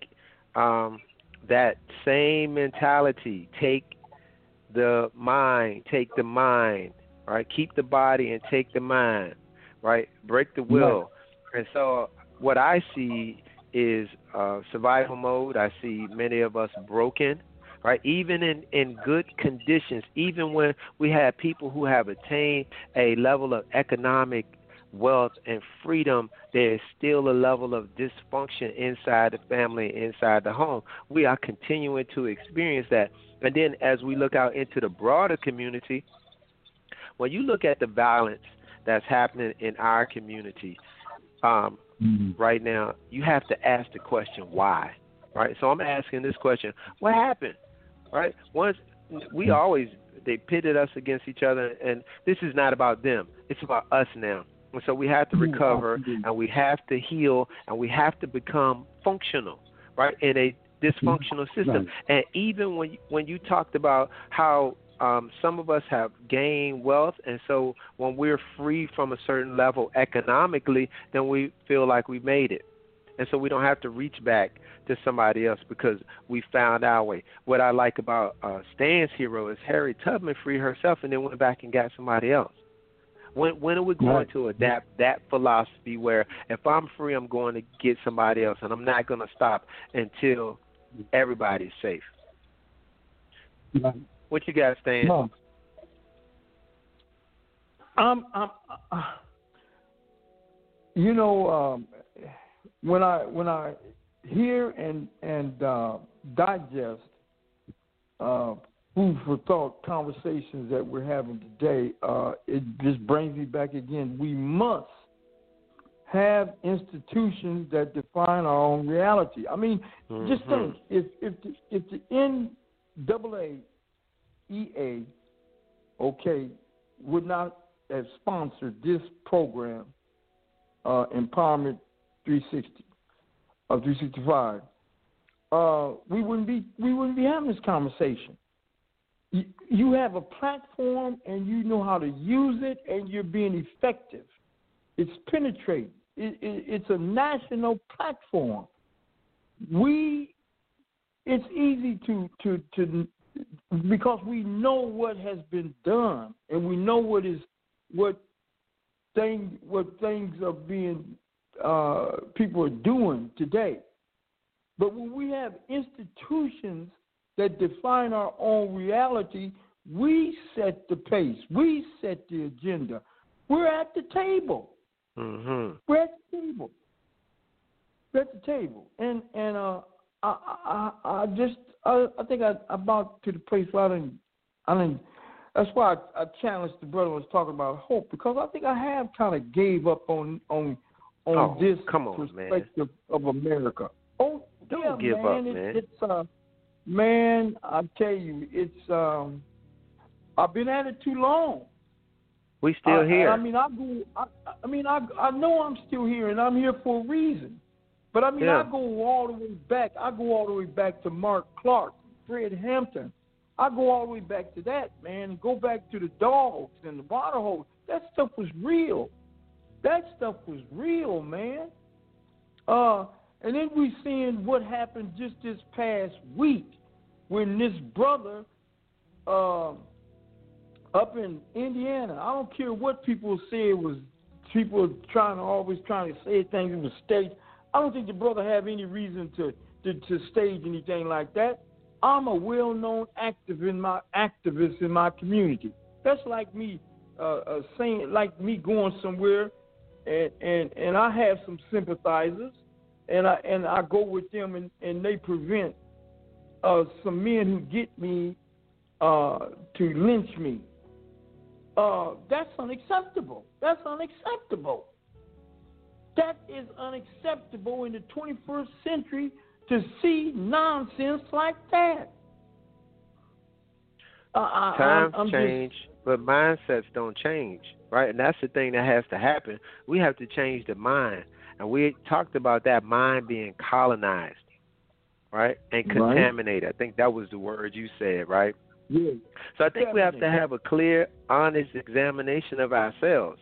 Speaker 2: um, that same mentality. Take the mind, take the mind, right? Keep the body and take the mind, right? Break the will. Right. And so what I see is uh, survival mode. I see many of us broken, right? Even in, in good conditions, even when we have people who have attained a level of economic wealth and freedom, there is still a level of dysfunction inside the family, inside the home. We are continuing to experience that. And then as we look out into the broader community, when you look at the violence that's happening in our community um, mm-hmm. right now, you have to ask the question, why? Right? So I'm asking this question, what happened? Right? Once we always, they pitted us against each other, and this is not about them. It's about us now. And so we have to recover, and we have to heal, and we have to become functional, right, in a dysfunctional system. And even when you, when you talked about how um, some of us have gained wealth, and so when we're free from a certain level economically, then we feel like we made it. And so we don't have to reach back to somebody else because we found our way. What I like about uh, Stan's hero is Harriet Tubman freed herself and then went back and got somebody else. When when are we going right. to adapt that philosophy where if I'm free, I'm going to get somebody else, and I'm not going to stop until everybody's safe? Right. What you got, Stan?
Speaker 3: No. Um, um, uh, you know, um, when I when I hear and and uh, digest uh, food for thought conversations that we're having today, uh, it just brings me back again. We must have institutions that define our own reality. I mean, mm-hmm. just think if if the, if the N double A E A, okay, would not have sponsored this program, uh, Empowerment three sixty of uh, three sixty-five, uh, we wouldn't be we wouldn't be having this conversation. You, you have a platform and you know how to use it, and you're being effective. It's penetrating. It, it, it's a national platform. We, it's easy to to to because we know what has been done, and we know what is what thing what things are being uh, people are doing today. But when we have institutions that define our own reality, we set the pace. We set the agenda. We're at the table.
Speaker 2: Mm-hmm.
Speaker 3: We're at the table. We're at the table. And and uh, I, I I just I, I think I about to the place where I didn't I didn't. That's why I, I challenged the brother was talking about hope, because I think I have kind of gave up on on on
Speaker 2: oh,
Speaker 3: this
Speaker 2: come on,
Speaker 3: perspective
Speaker 2: man.
Speaker 3: of America. Oh,
Speaker 2: don't
Speaker 3: yeah,
Speaker 2: give
Speaker 3: man.
Speaker 2: up,
Speaker 3: it,
Speaker 2: man.
Speaker 3: It's uh. Man, I tell you, it's um, I've been at it too long.
Speaker 2: We still
Speaker 3: I,
Speaker 2: here.
Speaker 3: I mean, I go. I, I mean, I I know I'm still here, and I'm here for a reason. But I mean,
Speaker 2: yeah.
Speaker 3: I go all the way back. I go all the way back to Mark Clark, Fred Hampton. I go all the way back to that, man. Go back to the dogs and the water hose. That stuff was real. That stuff was real, man. Uh, and then we seeing what happened just this past week, when this brother uh, up in Indiana, I don't care what people say, it was people trying to always trying to say things, it was staged. I don't think the brother have any reason to, to, to stage anything like that. I'm a well-known active in my activist in my community. That's like me uh, uh, saying, like me going somewhere, and, and, and I have some sympathizers, and I and I go with them, and, and they prevent Uh, some men who get me uh, to lynch me. Uh, that's unacceptable. That's unacceptable. That is unacceptable in the twenty-first century to see nonsense like that. Uh,
Speaker 2: Times
Speaker 3: I, I'm
Speaker 2: change,
Speaker 3: just...
Speaker 2: but mindsets don't change, right? And that's the thing that has to happen. We have to change the mind. And we talked about that mind being colonized. Right? And contaminate. Right. I think that was the word you said, right?
Speaker 3: Yeah.
Speaker 2: So I think we have to have a clear, honest examination of ourselves.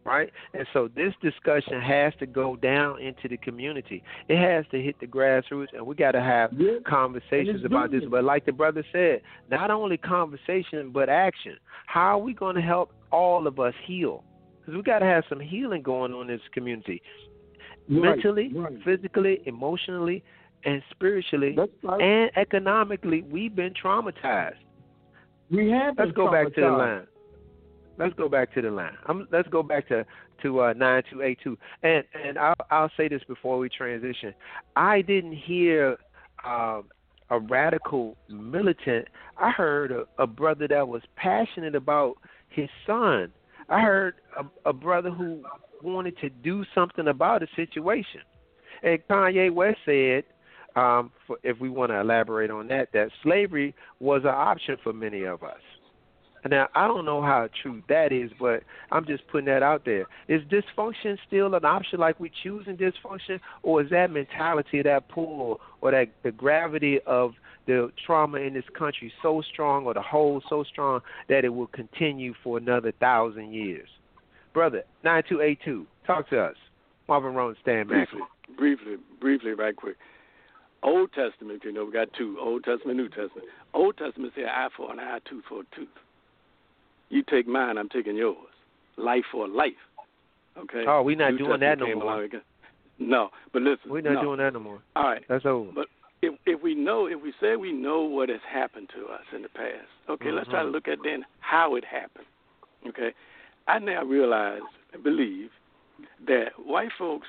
Speaker 2: right? And so this discussion has to go down into the community. It has to hit the grassroots, and we got to have
Speaker 5: Yeah.
Speaker 2: conversations about this.
Speaker 5: it.
Speaker 2: But like the brother said, not only conversation, but action. How are we going to help all of us heal? Because we got to have some healing going on in this community.
Speaker 5: Right,
Speaker 2: Mentally,
Speaker 5: right.
Speaker 2: physically, emotionally, and spiritually,
Speaker 5: That's right.
Speaker 2: and economically, we've been traumatized.
Speaker 5: We have
Speaker 2: Let's
Speaker 5: been
Speaker 2: go back to the
Speaker 5: traumatized.
Speaker 2: line. Let's go back to the line. I'm, let's go back to to uh, nine two eight two. And and I'll, I'll say this before we transition. I didn't hear uh, a radical militant. I heard a, a brother that was passionate about his son. I heard a, a brother who wanted to do something about a situation. And Kanye West said, um, for, if we want to elaborate on that, that slavery was an option for many of us. Now, I don't know how true that is, but I'm just putting that out there. Is dysfunction still an option, like we choosing dysfunction, or is that mentality, that pull, or that the gravity of the trauma in this country so strong, or the hold so strong, that it will continue for another thousand years? Brother, nine two eight two, talk to us. Marvin Rowan, Stan
Speaker 4: Briefly,
Speaker 2: Maxley.
Speaker 4: briefly, briefly, right quick. Old Testament, you know, we got two, Old Testament, New Testament. Old Testament say eye for an eye, tooth for a tooth. You take mine, I'm taking yours. Life for life. Okay?
Speaker 2: Oh, we're not
Speaker 4: New
Speaker 2: doing
Speaker 4: Testament
Speaker 2: that no
Speaker 4: came
Speaker 2: more.
Speaker 4: along again. No, but listen.
Speaker 2: We're not
Speaker 4: no.
Speaker 2: doing that no more.
Speaker 4: All right.
Speaker 2: That's over.
Speaker 4: But if if we know, if we say we know what has happened to us in the past, okay,
Speaker 2: mm-hmm.
Speaker 4: let's try to look at then how it happened. Okay? I now realize and believe that white folks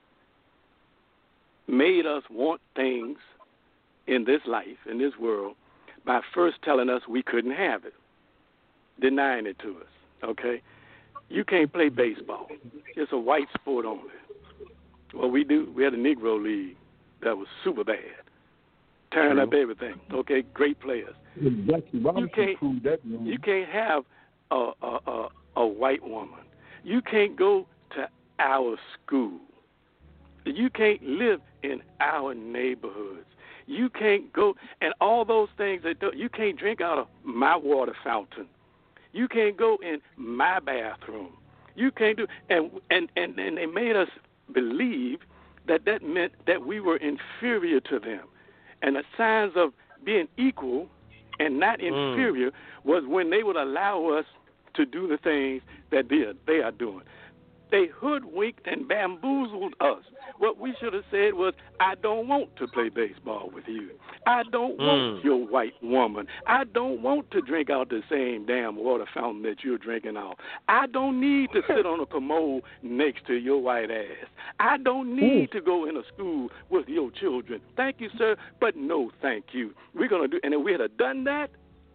Speaker 4: made us want things in this life, in this world, by first telling us we couldn't have it, denying it to us, okay? You can't play baseball. It's a white sport only. What we do, we had a Negro League that was super bad, tearing
Speaker 2: True.
Speaker 4: up everything, okay? Great players.
Speaker 5: Exactly. Why
Speaker 4: You
Speaker 5: would you
Speaker 4: can't,
Speaker 5: prove that wrong?
Speaker 4: you can't have a, a, a, a white woman. You can't go to our school. You can't live in our neighborhoods. You can't go, and all those things that do, you can't drink out of my water fountain. You can't go in my bathroom. You can't do, and and and, and they made us believe that that meant that we were inferior to them. And the signs of being equal and not inferior mm. was when they would allow us to do the things that they are, they are doing. They hoodwinked and bamboozled us. What we should have said was, I don't want to play baseball with you. I don't mm. want your white woman. I don't want to drink out the same damn water fountain that you're drinking out. I don't need to sit on a commode next to your white ass. I don't need mm. to go in a school with your children. Thank you, sir, but no thank you. We're going to do, and if we had done that,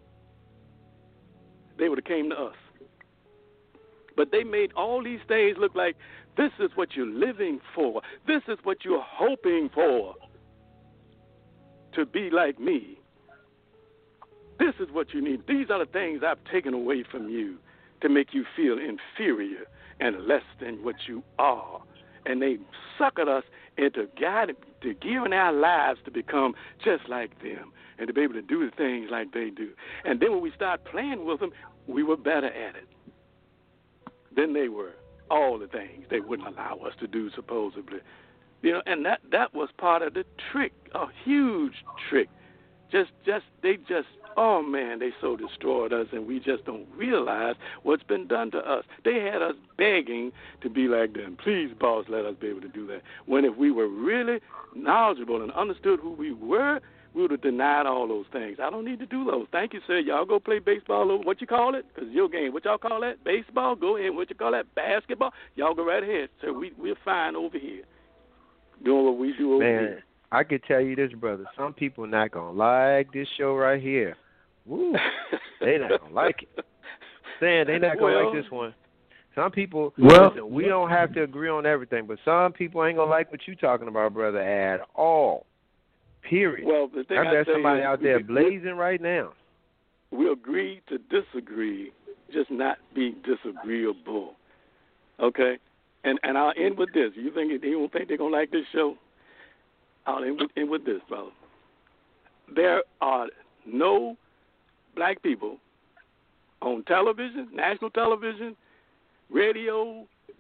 Speaker 4: they would have came to us. But they made all these things look like this is what you're living for. This is what you're hoping for, to be like me. This is what you need. These are the things I've taken away from you to make you feel inferior and less than what you are. And they suckered us into guiding, to giving our lives to become just like them and to be able to do the things like they do. And then when we start playing with them, we were better at it than they were. All the things they wouldn't allow us to do, supposedly. You know, and that, that was part of the trick, a huge trick. Just, just, they just, oh man, they so destroyed us, and we just don't realize what's been done to us. They had us begging to be like them. Please, boss, let us be able to do that. When if we were really knowledgeable and understood who we were, we would have denied all those things. I don't need to do those. Thank you, sir. Y'all go play baseball. What you call it? Because your game. What y'all call that? Baseball? Go ahead. What you call that? Basketball? Y'all go right ahead. Sir, we, we're fine over here doing what we do over
Speaker 2: Man,
Speaker 4: here.
Speaker 2: I could tell you this, brother. Some people not going to like this show right here. Woo. They not going to like it. Stan, they not going to
Speaker 4: well,
Speaker 2: like this one. Some people,
Speaker 3: well,
Speaker 2: listen, we don't have to agree on everything, but some people ain't going to like what you talking about, brother, at all. Period.
Speaker 4: Well, the thing
Speaker 2: I bet somebody out there blazing right now.
Speaker 4: We agree to disagree, just not be disagreeable. Okay? And and I'll end with this. You think you don't think they're gonna like this show? I'll end with, end with this, brother. There are no black people on television, national television, radio,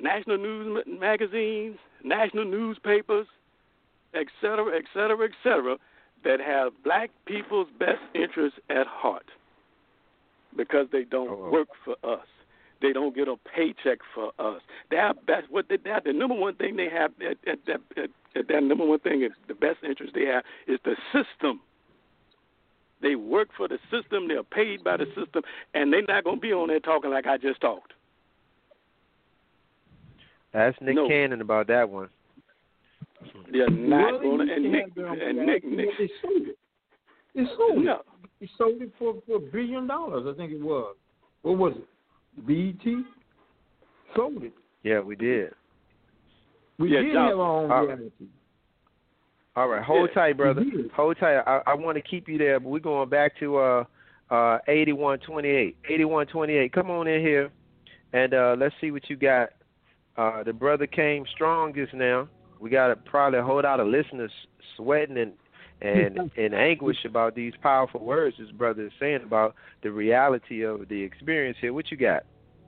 Speaker 4: national news magazines, national newspapers, et cetera, et cetera, et cetera, that have black people's best interests at heart because they don't
Speaker 2: oh, oh.
Speaker 4: work for us. They don't get a paycheck for us. They're best, what they, they're, the number one thing they have, at, at, at, at, at that number one thing is the best interest they have is the system. They work for the system. They're paid by the system, and they're not going to be on there talking like I just talked.
Speaker 2: Ask Nick
Speaker 4: no.
Speaker 2: Cannon about that one.
Speaker 4: They're not
Speaker 3: Well,
Speaker 4: going to. And Nick, and Nick, Nick,
Speaker 3: they sold it. They sold it.
Speaker 4: no.
Speaker 3: They sold it for, for a billion dollars, I think it was. What was it? B E T sold it.
Speaker 2: Yeah, we did.
Speaker 3: We
Speaker 4: Yeah,
Speaker 3: did
Speaker 4: Johnson.
Speaker 3: have our own
Speaker 2: Uh,
Speaker 3: reality.
Speaker 2: All right, hold
Speaker 4: Yeah,
Speaker 2: tight, brother.
Speaker 3: we did.
Speaker 2: Hold tight. I, I want to keep you there, but we're going back to uh, uh, eighty-one twenty-eight. eighty-one twenty-eight. Come on in here, and uh, let's see what you got. Uh, the brother came strong just now. We got to probably hold out a listener sweating and and in anguish about these powerful words this brother is saying about the reality of the experience here. What you got?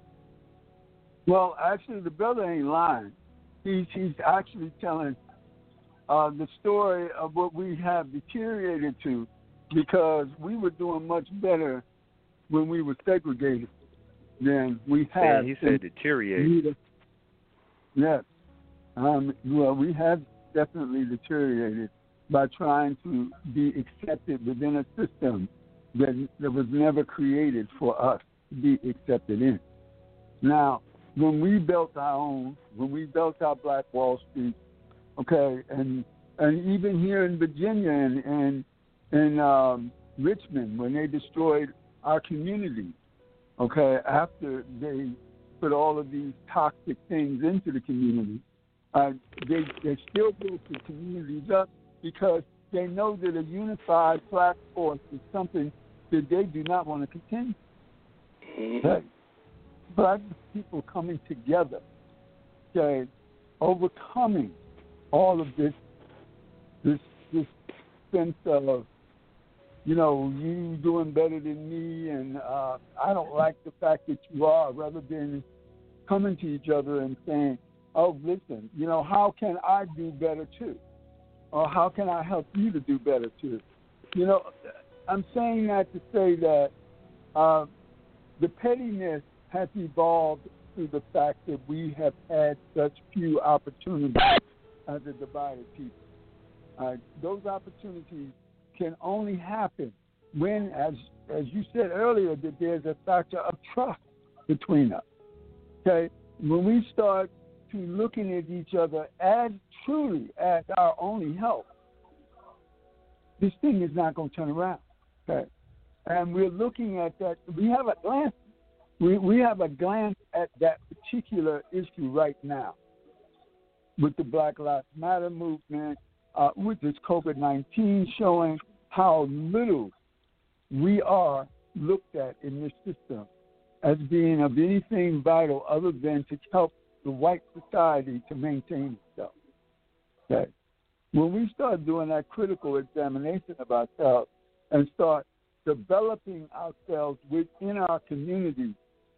Speaker 5: Well, actually, the brother ain't lying. He's he's actually telling uh, the story of what we have deteriorated to, because we were doing much better when we were segregated than we have.
Speaker 2: He said deteriorated.
Speaker 5: Yes. Um, well, we have definitely deteriorated by trying to be accepted within a system that, that was never created for us to be accepted in. Now, when we built our own, when we built our Black Wall Street, okay, and and even here in Virginia and and in um, Richmond, when they destroyed our community, okay, after they put all of these toxic things into the community, uh, they they still built the communities up because they know that a unified black force is something that they do not want to continue. Okay? Black people coming together, okay, overcoming all of this, this, this sense of, you know, you doing better than me, and uh, I don't like the fact that you are, rather than coming to each other and saying, oh, listen, you know, how can I do better too? Or how can I help you to do better too? You know, I'm saying that to say that uh, the pettiness has evolved through the fact that we have had such few opportunities as a divided people. Uh, those opportunities can only happen when, as as you said earlier, that there's a factor of trust between us. Okay, when we start to looking at each other as truly as our only help, this thing is not going to turn around. Okay, and we're looking at that. We have a glance. We we have a glance at that particular issue right now with the Black Lives Matter movement, uh, with this COVID nineteen showing how little we are looked at in this system as being of anything vital other than to help the white society to maintain itself. Okay. When we start doing that critical examination of ourselves and start developing ourselves within our community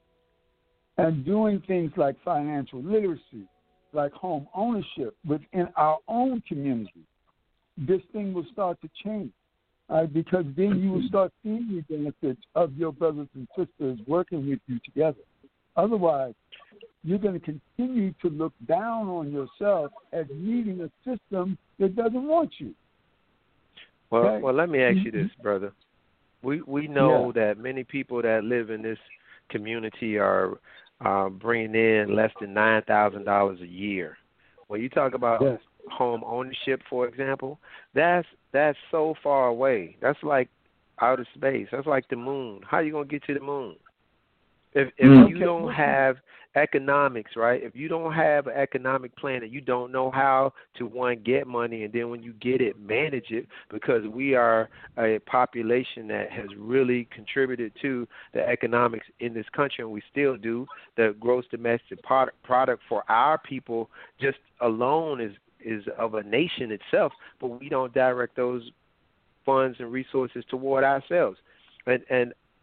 Speaker 5: and doing things like financial literacy, like home ownership within our own community, this thing will start to change. Uh, because then you will start seeing the benefits of your brothers and sisters working with you together. Otherwise, you're going to continue to look down on yourself as needing a system that doesn't want you.
Speaker 2: Well,
Speaker 5: Okay?
Speaker 2: well, let me ask you this, brother. We we know
Speaker 5: Yeah.
Speaker 2: that many people that live in this community are uh, bringing in less than nine thousand dollars a year. When you talk about
Speaker 5: Yes.
Speaker 2: home ownership, for example, that's that's so far away. That's like outer space. That's like the moon. How are you gonna get to the moon? If if
Speaker 5: Mm.
Speaker 2: you don't have economics, right? If you don't have an economic plan and you don't know how to, one, get money, and then when you get it, manage it, because we are a population that has really contributed to the economics in this country, and we still do. The gross domestic product product for our people just alone is is of a nation itself, but we don't direct those funds and resources toward ourselves. And and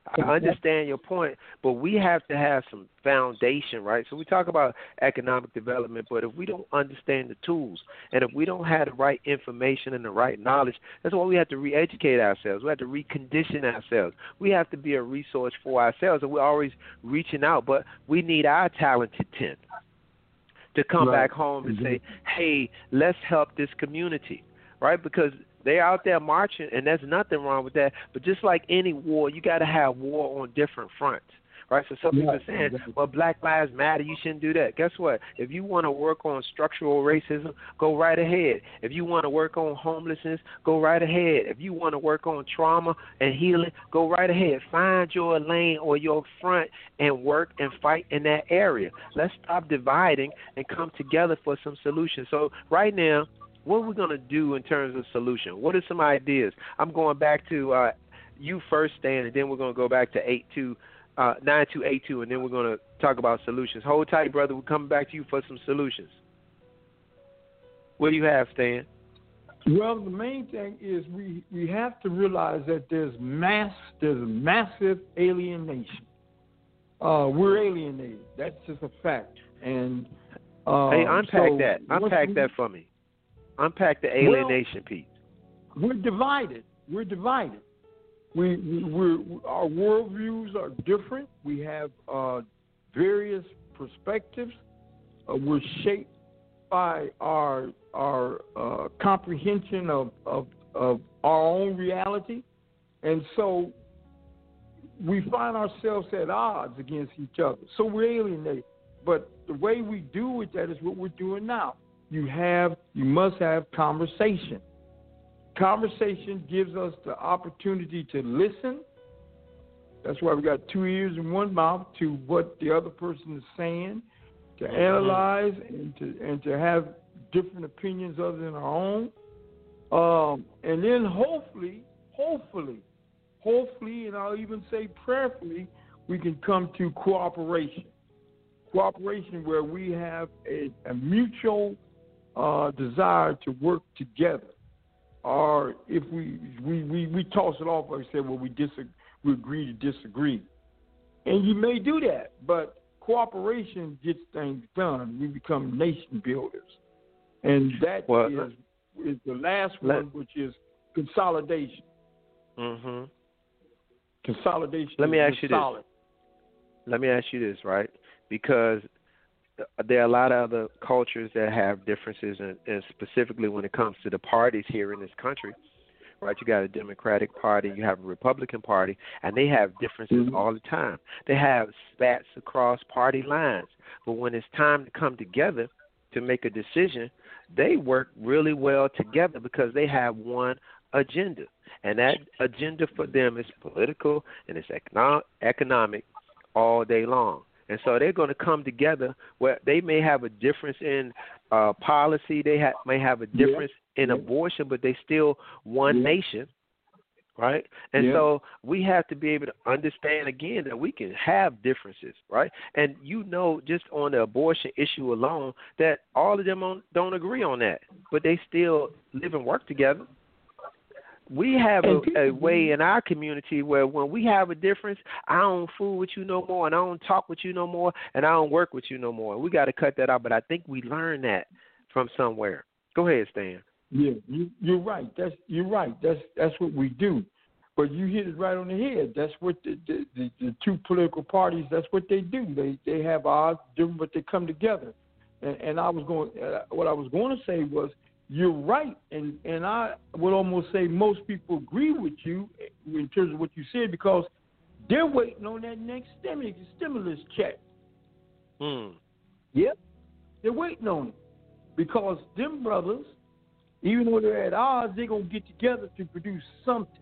Speaker 2: I understand your point, but we have to have some foundation, right? So we talk about economic development, but if we don't understand the tools and if we don't have the right information and the right knowledge, that's why we have to re-educate ourselves. We have to recondition ourselves. We have to be a resource for ourselves, and we're always reaching out, but we need our talented ten to come
Speaker 3: Right.
Speaker 2: back home and
Speaker 3: Mm-hmm.
Speaker 2: say, hey, let's help this community, right? Because they're out there marching, and there's nothing wrong with that. But just like any war, you got to have war on different fronts, right? So some people are saying, well, Black Lives Matter, you shouldn't do that. Guess what? If you want to work on structural racism, go right ahead. If you want to work on homelessness, go right ahead. If you want to work on trauma and healing, go right ahead. Find your lane or your front and work and fight in that area. Let's stop dividing and come together for some solutions. So right now, what are we going to do in terms of solution? What are some ideas? I'm going back to uh, you first, Stan, and then we're going to go back to eight two, uh, nine two eight two, and then we're going to talk about solutions. Hold tight, brother. We're coming back to you for some solutions. What do you have, Stan?
Speaker 3: Well, the main thing is we, we have to realize that there's mass there's massive alienation. Uh, we're alienated. That's just a fact. And uh,
Speaker 2: hey, unpack
Speaker 3: so
Speaker 2: that. Unpack
Speaker 3: we,
Speaker 2: that for me. Unpack the alienation
Speaker 3: well,
Speaker 2: piece.
Speaker 3: We're divided. We're divided. We, we we're, our worldviews are different. We have uh, various perspectives. Uh, we're shaped by our our uh, comprehension of, of of our own reality, and so we find ourselves at odds against each other. So we're alienated. But the way we do with that is what we're doing now. You have, you must have conversation. Conversation gives us the opportunity to listen. That's why we got two ears and one mouth to what the other person is saying, to mm-hmm. analyze and to and to have different opinions other than our own. Um, and then hopefully, hopefully, hopefully, and I'll even say prayerfully, we can come to cooperation. Cooperation where we have a, a mutual uh, desire to work together. Or if we we, we, we toss it off and say, well, we disagree, we agree to disagree. And you may do that, but cooperation gets things done. We become nation builders. And that
Speaker 2: well,
Speaker 3: is, is the last
Speaker 2: let,
Speaker 3: one, which is consolidation.
Speaker 2: Mm-hmm.
Speaker 3: Consolidation
Speaker 2: let me
Speaker 3: is
Speaker 2: ask you
Speaker 3: solid.
Speaker 2: this. Let me ask you this, right? Because there are a lot of other cultures that have differences, and, and specifically when it comes to the parties here in this country, right? You got a Democratic Party, you have a Republican Party, and they have differences mm-hmm. all the time. They have spats across party lines, but when it's time to come together to make a decision, they work really well together because they have one agenda, and that agenda for them is political and it's econo- economic all day long. And so they're going to come together where they may have a difference in uh, policy. They ha- may have a difference yeah. in yeah. abortion, but they still one yeah. nation, right? And yeah. so we have to be able to understand, again, that we can have differences, right? And you know, just on the abortion issue alone, that all of them on, don't agree on that, but they still live and work together. We have a, a way in our community where when we have a difference, I don't fool with you no more, and I don't talk with you no more, and I don't work with you no more. We got to cut that out, but I think we learned that from somewhere. Go ahead, Stan.
Speaker 3: Yeah, you, you're right. That's you're right. That's that's what we do. But you hit it right on the head. That's what the the, the, the two political parties. That's what they do. They they have odds different, but they come together. And, and I was going. Uh, what I was going to say was, you're right, and, and I would almost say most people agree with you in terms of what you said because they're waiting on that next stimulus, stimulus check.
Speaker 2: Mm.
Speaker 3: Yep, they're waiting on it because them brothers, even though they're at odds, they're going to get together to produce something.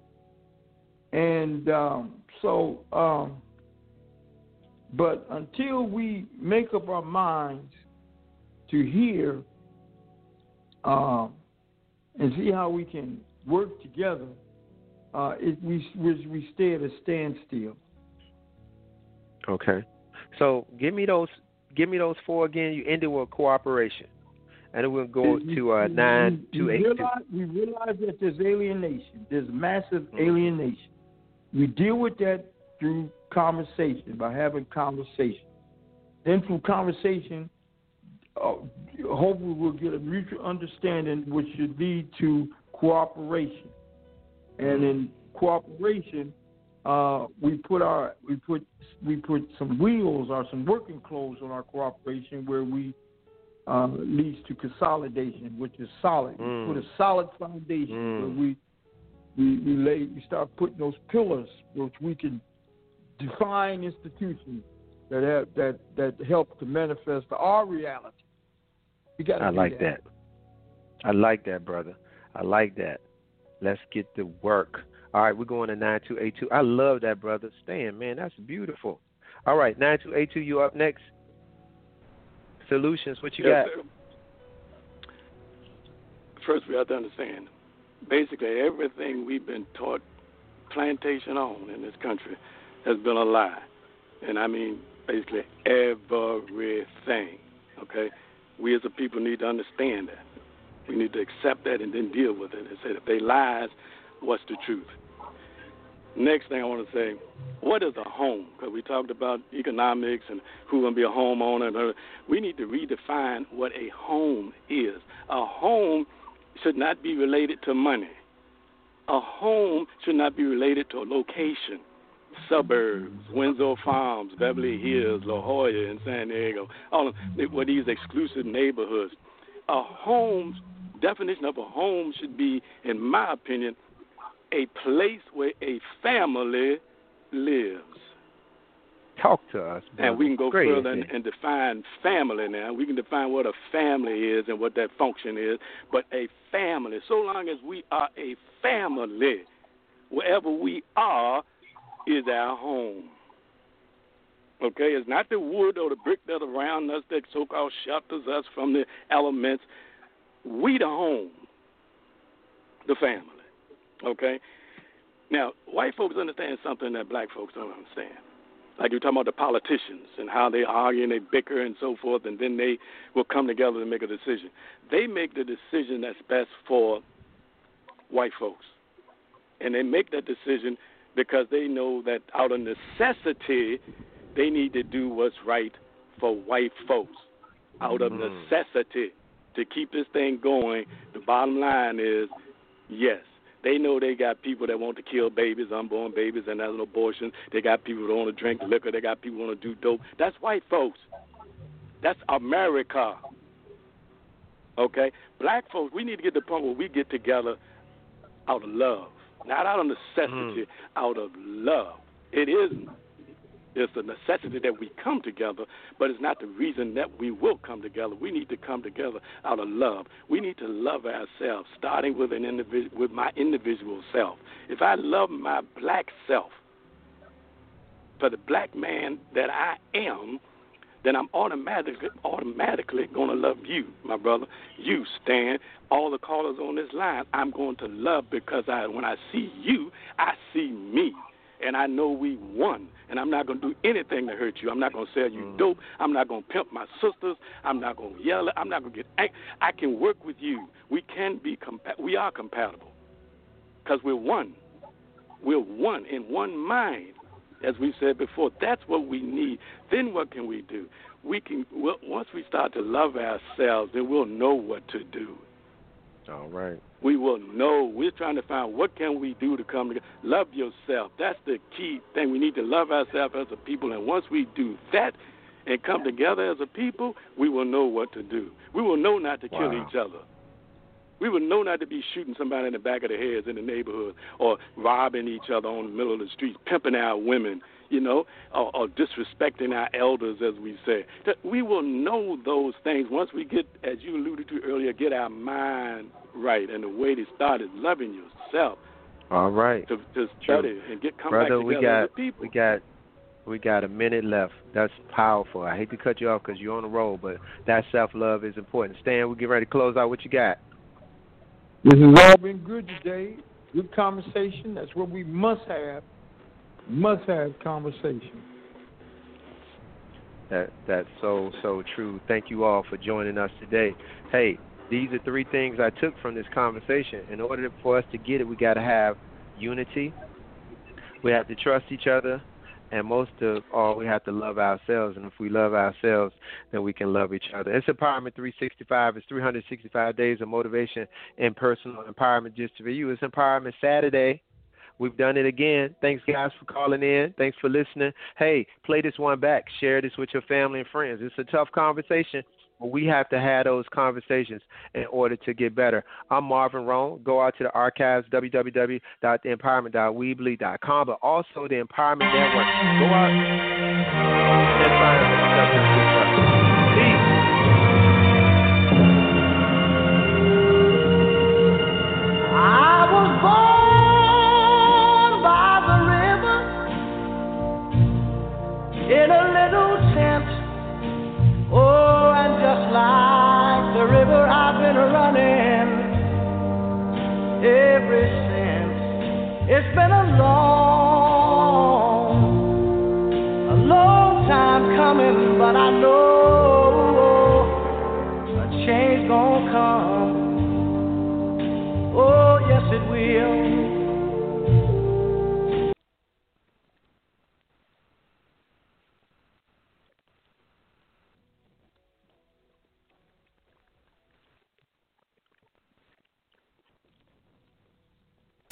Speaker 3: And um, so, um, but until we make up our minds to hear Um, and see how we can work together, uh, it, we, we we stay at a standstill.
Speaker 2: Okay, so give me those give me those four again. You ended with cooperation, and then we'll go we, to uh, nine
Speaker 3: we,
Speaker 2: two
Speaker 3: we
Speaker 2: eight
Speaker 3: realize,
Speaker 2: two.
Speaker 3: We realize that there's alienation. There's massive mm-hmm. alienation. We deal with that through conversation, by having conversation. Then through conversation, uh, hopefully we'll get a mutual understanding, which should lead to cooperation. And in cooperation, uh, we put our we put we put some wheels or some working clothes on our cooperation, where we uh, leads to consolidation, which is solid.
Speaker 2: Mm.
Speaker 3: We put a solid foundation
Speaker 2: Mm.
Speaker 3: where we we we lay we start putting those pillars, which we can define institutions that have, that that help to manifest our reality. You got
Speaker 2: I like that. that. I like that, brother. I like that. Let's get to work. All right, we're going to nine two eight two. I love that, brother. Stan, man, that's beautiful. All right, nine two eight two, you up next. Solutions, what you
Speaker 4: yes,
Speaker 2: got?
Speaker 4: Sir. First, we have to understand, basically everything we've been taught plantation on in this country has been a lie. And I mean basically everything, okay? We as a people need to understand that. We need to accept that and then deal with it and say, if they lies, what's the truth? Next thing I want to say, what is a home? Because we talked about economics and who's going to be a homeowner. We need to redefine what a home is. A home should not be related to money. A home should not be related to a location. Suburbs, Windsor Farms, Beverly Hills, La Jolla, and San Diego, all of well, these exclusive neighborhoods. A home's definition of a home should be, in my opinion, a place where a family lives.
Speaker 2: Talk to us, brother.
Speaker 4: And we can go
Speaker 2: Great,
Speaker 4: further and, and define family now. We can define what a family is and what that function is. But a family, so long as we are a family, wherever we are, is our home. Okay? It's not the wood or the brick that around us that so-called shelters us from the elements. We the home, the family. Okay? Now, white folks understand something that black folks don't understand. Like you're talking about the politicians and how they argue and they bicker and so forth, and then they will come together and make a decision. They make the decision that's best for white folks. And they make that decision because they know that out of necessity, they need to do what's right for white folks. Out of
Speaker 2: Mm.
Speaker 4: necessity to keep this thing going, the bottom line is, yes, they know they got people that want to kill babies, unborn babies, and that's an abortion. They got people that want to drink liquor. They got people that want to do dope. That's white folks. That's America. Okay? Black folks, we need to get to the point where we get together out of love. Not out of necessity, mm. out of love. It isn't. It's a necessity that we come together, but it's not the reason that we will come together. We need to come together out of love. We need to love ourselves, starting with an individual, with my individual self. If I love my black self, for the black man that I am, then I'm automatically automatically going to love you, my brother. You, Stan, all the callers on this line, I'm going to love because I, when I see you, I see me. And I know we won. And I'm not going to do anything to hurt you. I'm not going to sell you mm. dope. I'm not going to pimp my sisters. I'm not going to yell. I'm not going to get angry. I can work with you. We can be compa- We are compatible because we're one. We're one in one mind. As we said before, that's what we need. Then what can we do? We can we'll, once we start to love ourselves, then we'll know what to do.
Speaker 2: All right.
Speaker 4: We will know. We're trying to find what can we do to come together. Love yourself. That's the key thing. We need to love ourselves as a people, and once we do that and come together as a people, we will know what to do. We will know not to kill
Speaker 2: wow.
Speaker 4: each other. We would know not to be shooting somebody in the back of the heads in the neighborhood or robbing each other on the middle of the streets, pimping our women, you know, or, or disrespecting our elders, as we say. That we will know those things once we get, as you alluded to earlier, get our mind right. And the way to start is loving yourself.
Speaker 2: All right.
Speaker 4: To, to study and get come
Speaker 2: Brother,
Speaker 4: back
Speaker 2: we
Speaker 4: together
Speaker 2: got,
Speaker 4: as a people.
Speaker 2: We got, we got a minute left. That's powerful. I hate to cut you off because you're on the roll, but that self-love is important. Stan, we get ready to close out. What you got?
Speaker 3: This has all been good today. Good conversation. That's what we must have. Must have conversation.
Speaker 2: That that's so so true. Thank you all for joining us today. Hey, these are three things I took from this conversation. In order for us to get it, we got to have unity. We have to trust each other. And most of all, we have to love ourselves. And if we love ourselves, then we can love each other. It's Empowerment three sixty-five. It's three hundred sixty-five days of motivation and personal empowerment just for you. It's Empowerment Saturday. We've done it again. Thanks, guys, for calling in. Thanks for listening. Hey, play this one back. Share this with your family and friends. It's a tough conversation, but we have to have those conversations in order to get better. I'm Marvin Roan. Go out to the archives, w w w dot the empowerment dot weebly dot com, but also the Empowerment Network. Go out and find us. Peace.
Speaker 6: I was born by the river in a little tent. Oh, and just like the river, I've been running ever since. It's been a long, a long time coming, but I know a change gonna come. Oh, yes, it will.